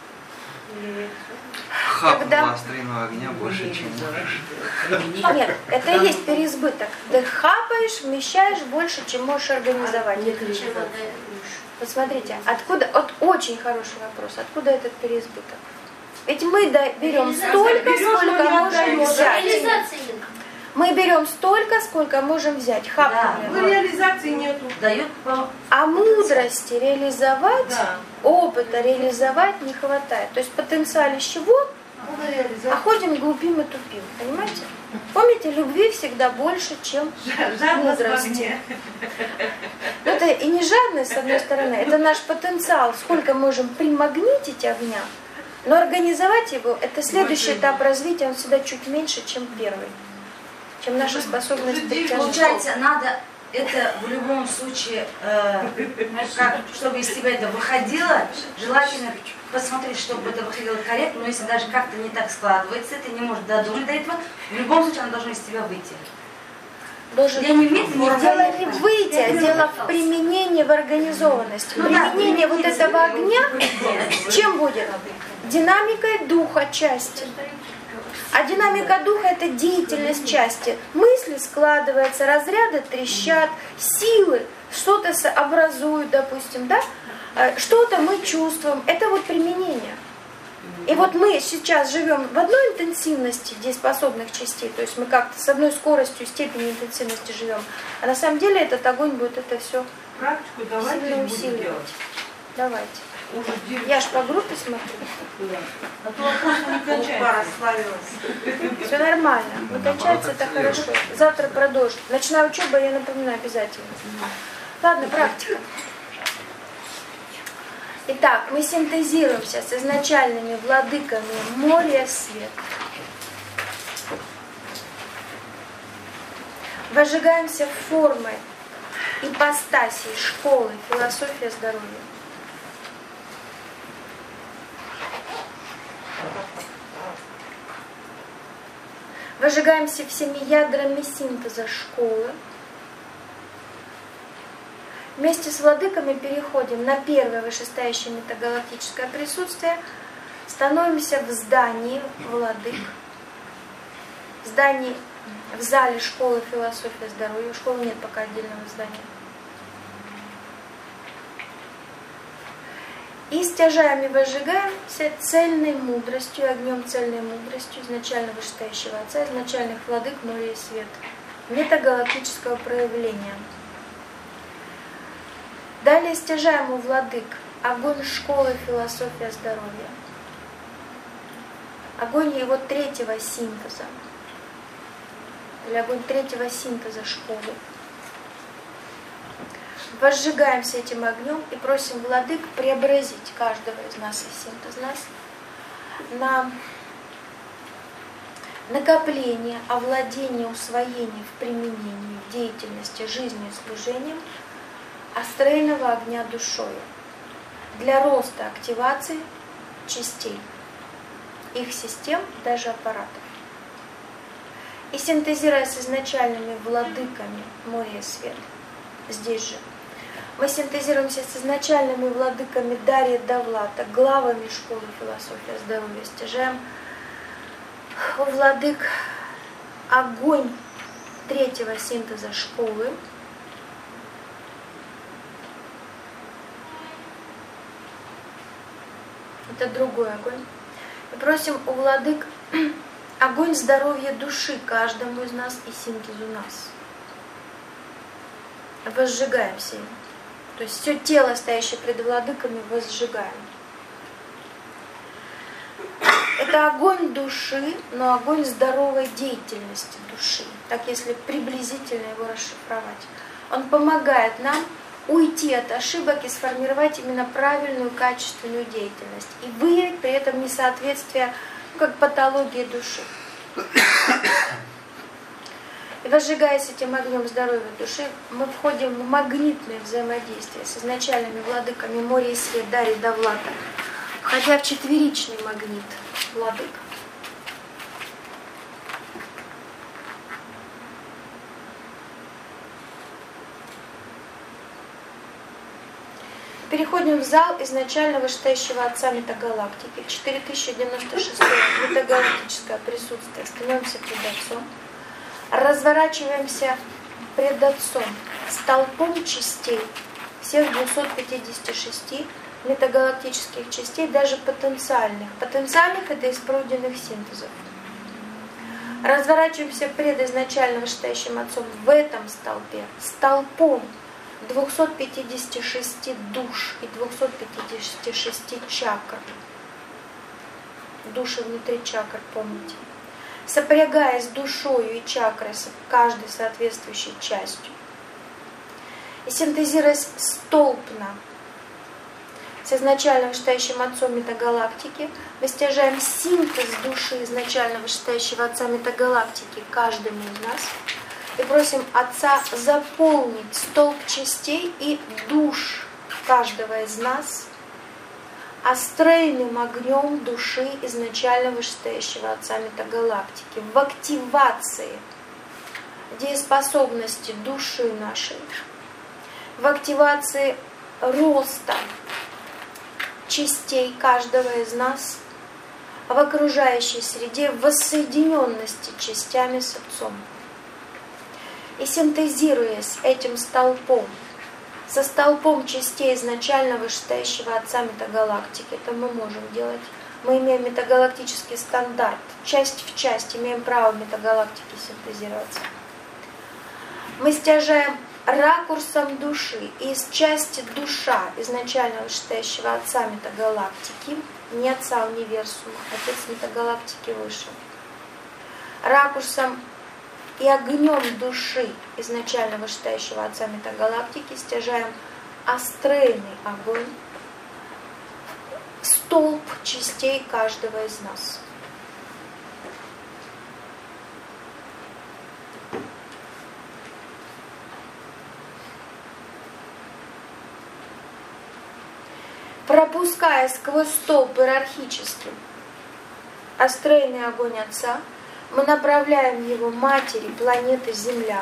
Хапнула астрального огня больше, чем можешь. Нет, это и есть переизбыток. Ты хапаешь, вмещаешь больше, чем можешь организовать. Вот смотрите, откуда, вот очень хороший вопрос, откуда этот переизбыток? Ведь мы берем столько, сколько можем взять. Мы берем столько, сколько можем взять. Хапнули. Ну, реализации нету. Дает А мудрости реализовать, Да. опыта реализовать не хватает. То есть потенциал из чего? А ходим, глупим и тупим. Понимаете? Помните, любви всегда больше, чем мудрости. Но это и не жадность, с одной стороны, это наш потенциал, сколько можем примагнитить огня, но организовать его, это следующий этап развития, он всегда чуть меньше, чем первый, чем наша способность притяжения. Получается, надо это в любом случае, чтобы из тебя это выходило, желательно посмотреть, чтобы это выходило корректно, но если даже как-то не так складывается, ты не можешь додумать до этого, в любом случае оно должно из тебя выйти. Дело не выйти, а дело в применении, в организованности. Применение вот этого огня чем будет? Динамикой духа части. А динамика духа – это деятельность части. Мысли складываются, разряды трещат, силы что-то образуют, допустим, да? Что-то мы чувствуем. Это вот применение. И вот мы сейчас живем в одной интенсивности дееспособных частей, то есть мы как-то с одной скоростью, степенью интенсивности живем, а на самом деле этот огонь будет это все Практику давайте сильно будем усиливать. делать. Давайте. Уже Я ж по группе смотрю. А то вопрос не кончается. Все нормально. Не кончается, это хорошо. Завтра продолжим. Ночная учеба, я напоминаю, обязательно. Ладно, практика. Итак, мы синтезируемся с изначальными владыками моря света. Возжигаемся формой ипостасии школы философия здоровья. Возжигаемся всеми ядрами синтеза школы. Вместе с владыками переходим на первое вышестоящее метагалактическое присутствие, становимся в здании владык, в зале школы философия здоровья. У школы нет пока отдельного здания. И стяжаем и возжигаемся цельной мудростью, огнем цельной мудростью изначально вышестоящего Отца, изначальных владык моря и света, метагалактического проявления. Далее стяжаем у владык огонь школы философия здоровья, огонь его третьего синтеза, или огонь третьего синтеза школы. Возжигаемся этим огнем и просим владык преобразить каждого из нас и синтез нас на накопление, овладение, усвоение в применении, в деятельности, жизни и служением астрального огня душою для роста активации частей, их систем, даже аппаратов. И синтезируя с изначальными владыками моря и света, здесь же, мы синтезируемся с изначальными владыками Дарьи Давлата, главами школы философия здоровья, стяжаем у владык огонь третьего синтеза школы, это другой огонь. И просим у владык огонь здоровья души каждому из нас и синтезу нас. Возжигаемся им. То есть все тело, стоящее пред владыками, возжигаем. Это огонь души, но огонь здоровой деятельности души. Так, если приблизительно его расшифровать. Он помогает нам уйти от ошибок и сформировать именно правильную, качественную деятельность. И выявить при этом несоответствие, как патологии души. И возжигаясь этим огнем здоровья души, мы входим в магнитное взаимодействие с изначальными владыками моря и света Дарьи Давлата, входя в четверичный магнит владык. Переходим в зал изначально вышестоящего Отца метагалактики, 4096 метагалактическое присутствие. Становимся пред Отцом. Разворачиваемся пред Отцом столпом частей, всех 256 метагалактических частей, даже потенциальных. Потенциальных — это из пройденных синтезов. Разворачиваемся пред изначально вышестоящим Отцом в этом столпе, столпом 256 душ и 256 чакр. Души внутри чакр, помните. Сопрягаясь душою и чакрой, каждой соответствующей частью. И синтезируясь столпно с изначально вышестоящим Отцом метагалактики, мы стяжаем синтез души изначально вышестоящего Отца метагалактики каждому из нас и просим Отца заполнить столб частей и душ каждого из нас астральным огнем души изначально вышестоящего Отца метагалактики, в активации дееспособности души нашей, в активации роста частей каждого из нас, в окружающей среде, в воссоединенности частями с Отцом. И синтезируясь этим столпом, со столпом частей изначально вышестоящего Отца метагалактики, это мы можем делать. Мы имеем метагалактический стандарт, часть в часть, имеем право метагалактики синтезироваться. Мы стяжаем ракурсом души из части душа изначально вышестоящего Отца метагалактики, не Отца универсума, Отец метагалактики выше. Ракурсом и огнем души изначально вышестоящего Отца метагалактики стяжаем астральный огонь, столб частей каждого из нас. Пропуская сквозь столб иерархический астральный огонь Отца, мы направляем его матери планеты Земля.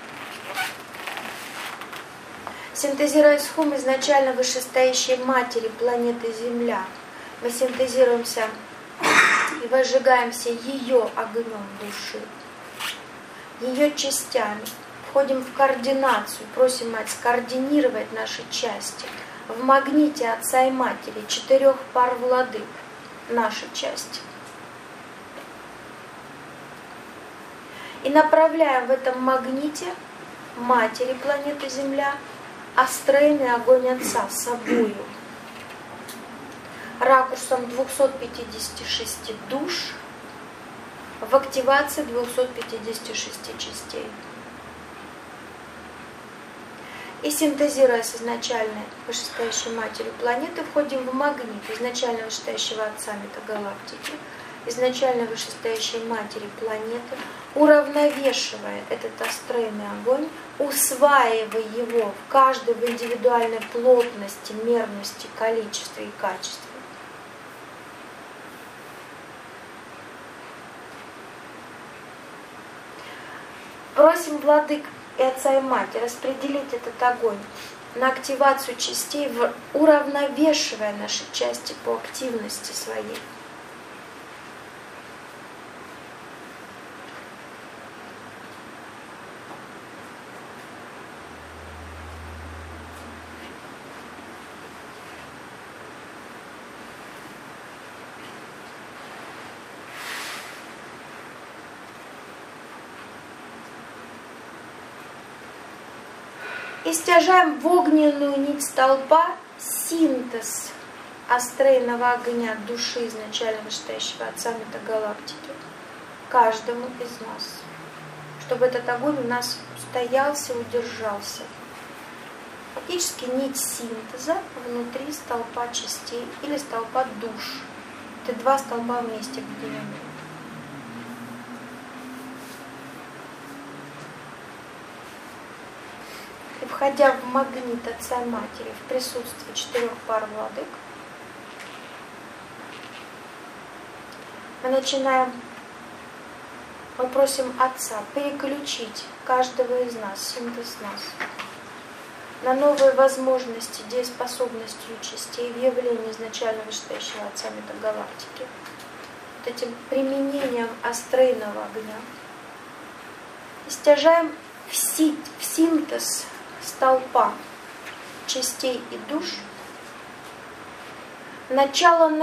Синтезируя схум изначально вышестоящей матери планеты Земля, мы синтезируемся и возжигаемся ее огнем души, ее частями. Входим в координацию, просим Мать скоординировать наши части, в магните Отца и Матери 4 пар владык, наша часть. И направляем в этом магните Матери планеты Земля астральный огонь Отца с собою. Ракурсом 256 душ в активации 256 частей. И синтезируя с изначальной вышестоящей матерью планеты, входим в магнит изначально вышестоящего Отца метагалактики, изначально вышестоящей матери планеты, уравновешивая этот астральный огонь, усваивая его в каждой в индивидуальной плотности, мерности, количестве и качестве. Просим владык и Отца и Мать распределить этот огонь на активацию частей, уравновешивая наши части по активности своей. И стяжаем в огненную нить столпа синтез астрального огня души изначально вышестоящего Отца метагалактики каждому из нас, чтобы этот огонь у нас устоялся, удержался. Фактически нить синтеза внутри столпа частей или столпа душ. Это 2 столпа вместе объединены. И входя в магнит Отца и Матери в присутствии 4 пар владык, мы просим Отца переключить каждого из нас, синтез нас, на новые возможности, дееспособностью частей в явлении изначально вышестоящего Отца метагалактики, вот этим применением астрального огня. И стяжаем в синтез столпа частей и душ начало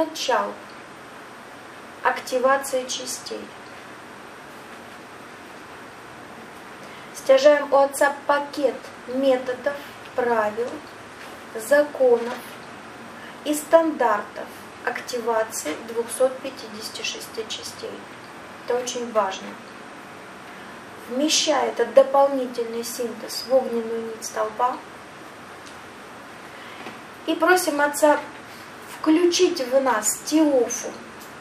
активации частей. Стяжаем у Отца пакет методов, правил, законов и стандартов активации 256 частей. Это очень важно. Вмещая этот дополнительный синтез в огненную нить столпа и просим Отца включить в нас теофу,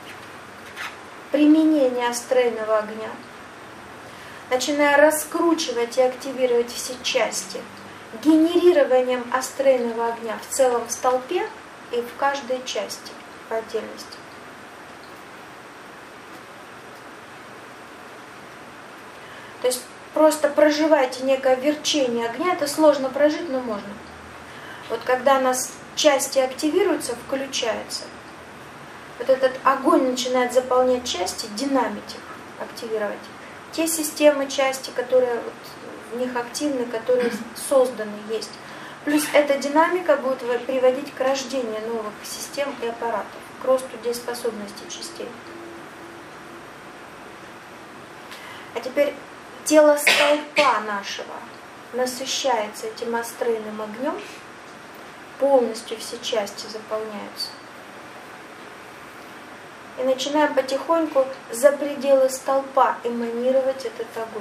применение астрального огня, начиная раскручивать и активировать все части, генерированием астрального огня в целом в столпе и в каждой части по отдельности. То есть просто проживайте некое верчение огня, это сложно прожить, но можно. Вот когда у нас части активируются, включаются, вот этот огонь начинает заполнять части, динамить их, активировать. Те системы, части, которые вот в них активны, которые созданы, есть. Плюс эта динамика будет приводить к рождению новых систем и аппаратов, к росту дееспособности частей. А теперь тело столпа нашего насыщается этим астральным огнем, полностью все части заполняются. И начинаем потихоньку за пределы столпа эманировать этот огонь.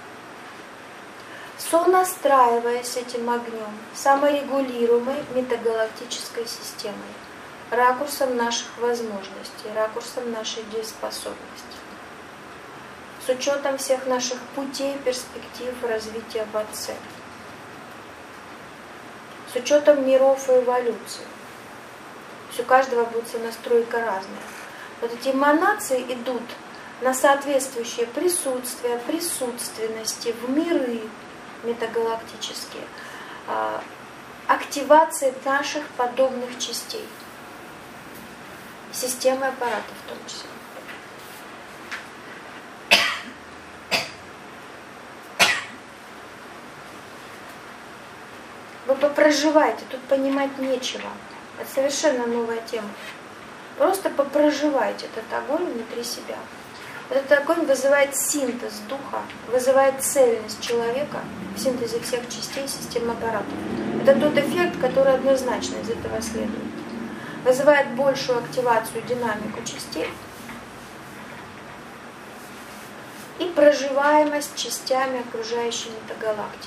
Сонастраиваясь этим огнем, саморегулируемой метагалактической системой, ракурсом наших возможностей, ракурсом нашей дееспособности, с учетом всех наших путей, перспектив развития в Отце, с учетом миров и эволюции. То есть у каждого будет настройка разная. Вот эти эманации идут на соответствующее присутствие, присутственности в миры метагалактические, активации наших подобных частей, системы аппаратов в том числе. Вы попроживайте, тут понимать нечего. Это совершенно новая тема. Просто попроживайте этот огонь внутри себя. Этот огонь вызывает синтез духа, вызывает цельность человека в синтезе всех частей системы аппарата. Это тот эффект, который однозначно из этого следует. Вызывает большую активацию, динамику частей и проживаемость частями окружающей метагалактики.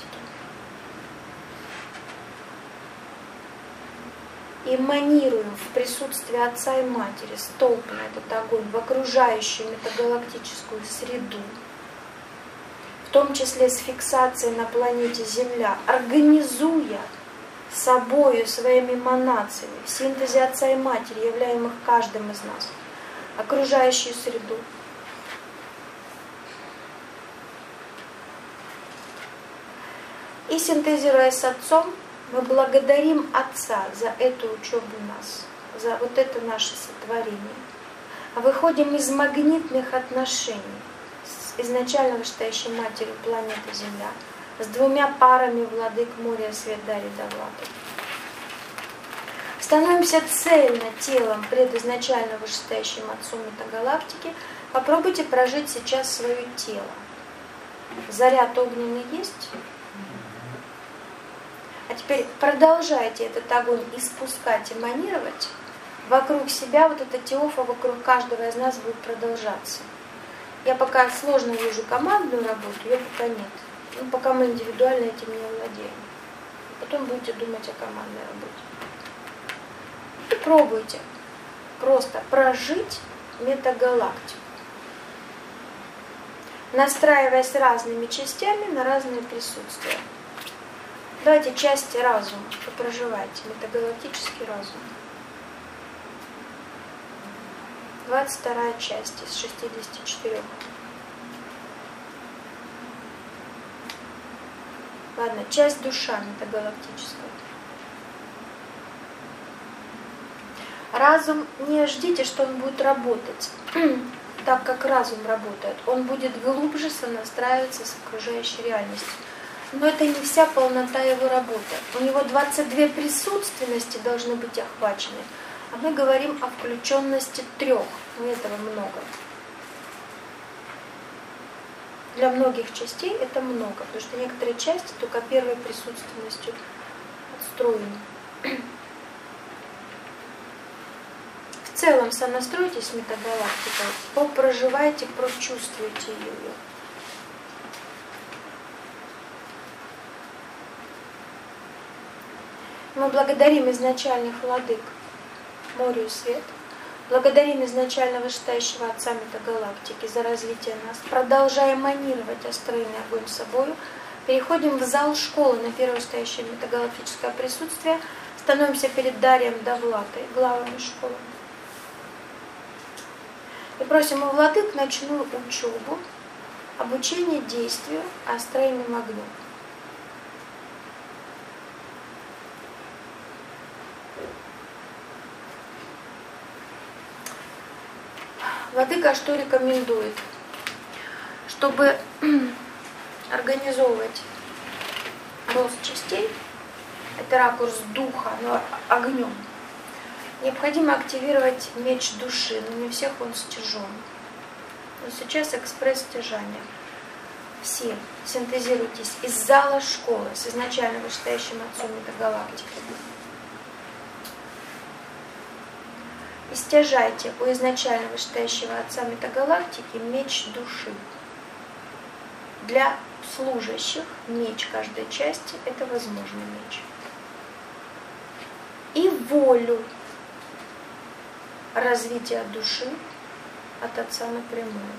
Эманируем в присутствии Отца и Матери столб на этот огонь в окружающую метагалактическую среду, в том числе с фиксацией на планете Земля, организуя собою, своими эманациями, в синтезе Отца и Матери, являемых каждым из нас, окружающую среду. И синтезируя с Отцом, мы благодарим Отца за эту учебу нас, за вот это наше сотворение. А выходим из магнитных отношений с изначально вышестоящей матерью планеты Земля, с двумя парами владык моря свет дарит Давлату. Становимся цельно телом пред изначально вышестоящим Отцом метагалактики. Попробуйте прожить сейчас свое тело. Заряд огненный есть? А теперь продолжайте этот огонь испускать, эманировать. Вокруг себя вот эта теофа, вокруг каждого из нас будет продолжаться. Я пока сложно вижу командную работу, ее пока нет. Ну, пока мы индивидуально этим не владеем. Потом будете думать о командной работе. И пробуйте просто прожить метагалактику, настраиваясь разными частями на разные присутствия. Давайте части разума, вы проживаете метагалактический разум. 22 часть из 64. Ладно, часть душа метагалактическая. Разум, не ждите, что он будет работать так, как разум работает. Он будет глубже сонастраиваться с окружающей реальностью. Но это не вся полнота его работы. У него 22 присутственности должны быть охвачены. А мы говорим о включенности 3. И этого много. Для многих частей это много, потому что некоторые части только первой присутственностью отстроены. В целом сонастройтесь с метагалактикой, попроживайте, прочувствуйте ее. Мы благодарим изначальных владык морю и свет, благодарим изначально вышестоящего Отца метагалактики за развитие нас, продолжаем эманировать астральный огонь собою, переходим в зал школы на первое стоящее метагалактическое присутствие, становимся перед Дарием Давлатой, главами школы. И просим у владык ночную учебу, обучение действию астральным огнем. Владыка что рекомендует? Чтобы организовывать рост частей, это ракурс духа, но огнем, необходимо активировать меч души, но не у всех он стяжен. Но сейчас экспресс-стяжание. Все синтезируйтесь из зала школы с изначально вышестоящим Отцом метагалактики. И стяжайте у изначально вышестоящего Отца метагалактики меч души. Для служащих меч каждой части – это возможный меч. И волю развития души от Отца напрямую.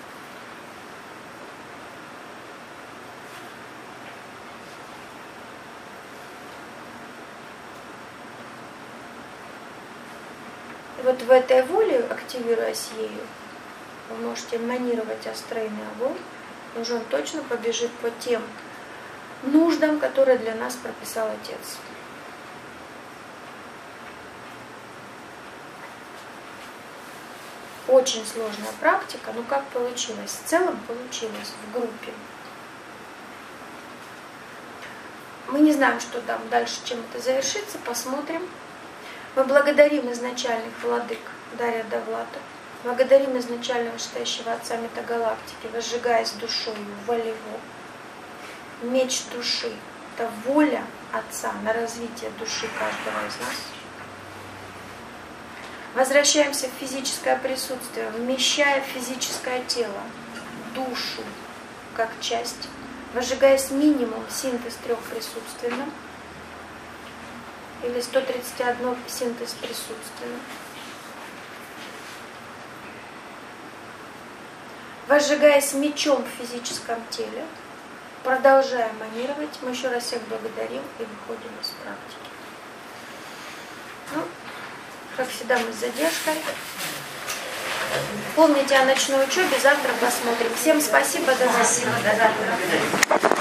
И вот в этой воле, активируясь ею, вы можете эманировать астральный огонь, и уже он точно побежит по тем нуждам, которые для нас прописал Отец. Очень сложная практика, но как получилось? В целом получилось в группе. Мы не знаем, что там дальше, чем это завершится, посмотрим. Мы благодарим изначальных владык Дарья Давлата, благодарим изначального вышестоящего Отца Метагалактики, возжигаясь душою волево. Меч души – это воля Отца на развитие души каждого из нас. Возвращаемся в физическое присутствие, вмещая в физическое тело душу как часть, возжигаясь минимум синтез 3 присутственным или 131 синтез присутственным. Возжигаясь мечом в физическом теле, продолжаем манировать. Мы еще раз всех благодарим и выходим из практики. Ну, как всегда, мы с задержкой. Помните о ночной учебе, завтра посмотрим. Всем спасибо, до завтра.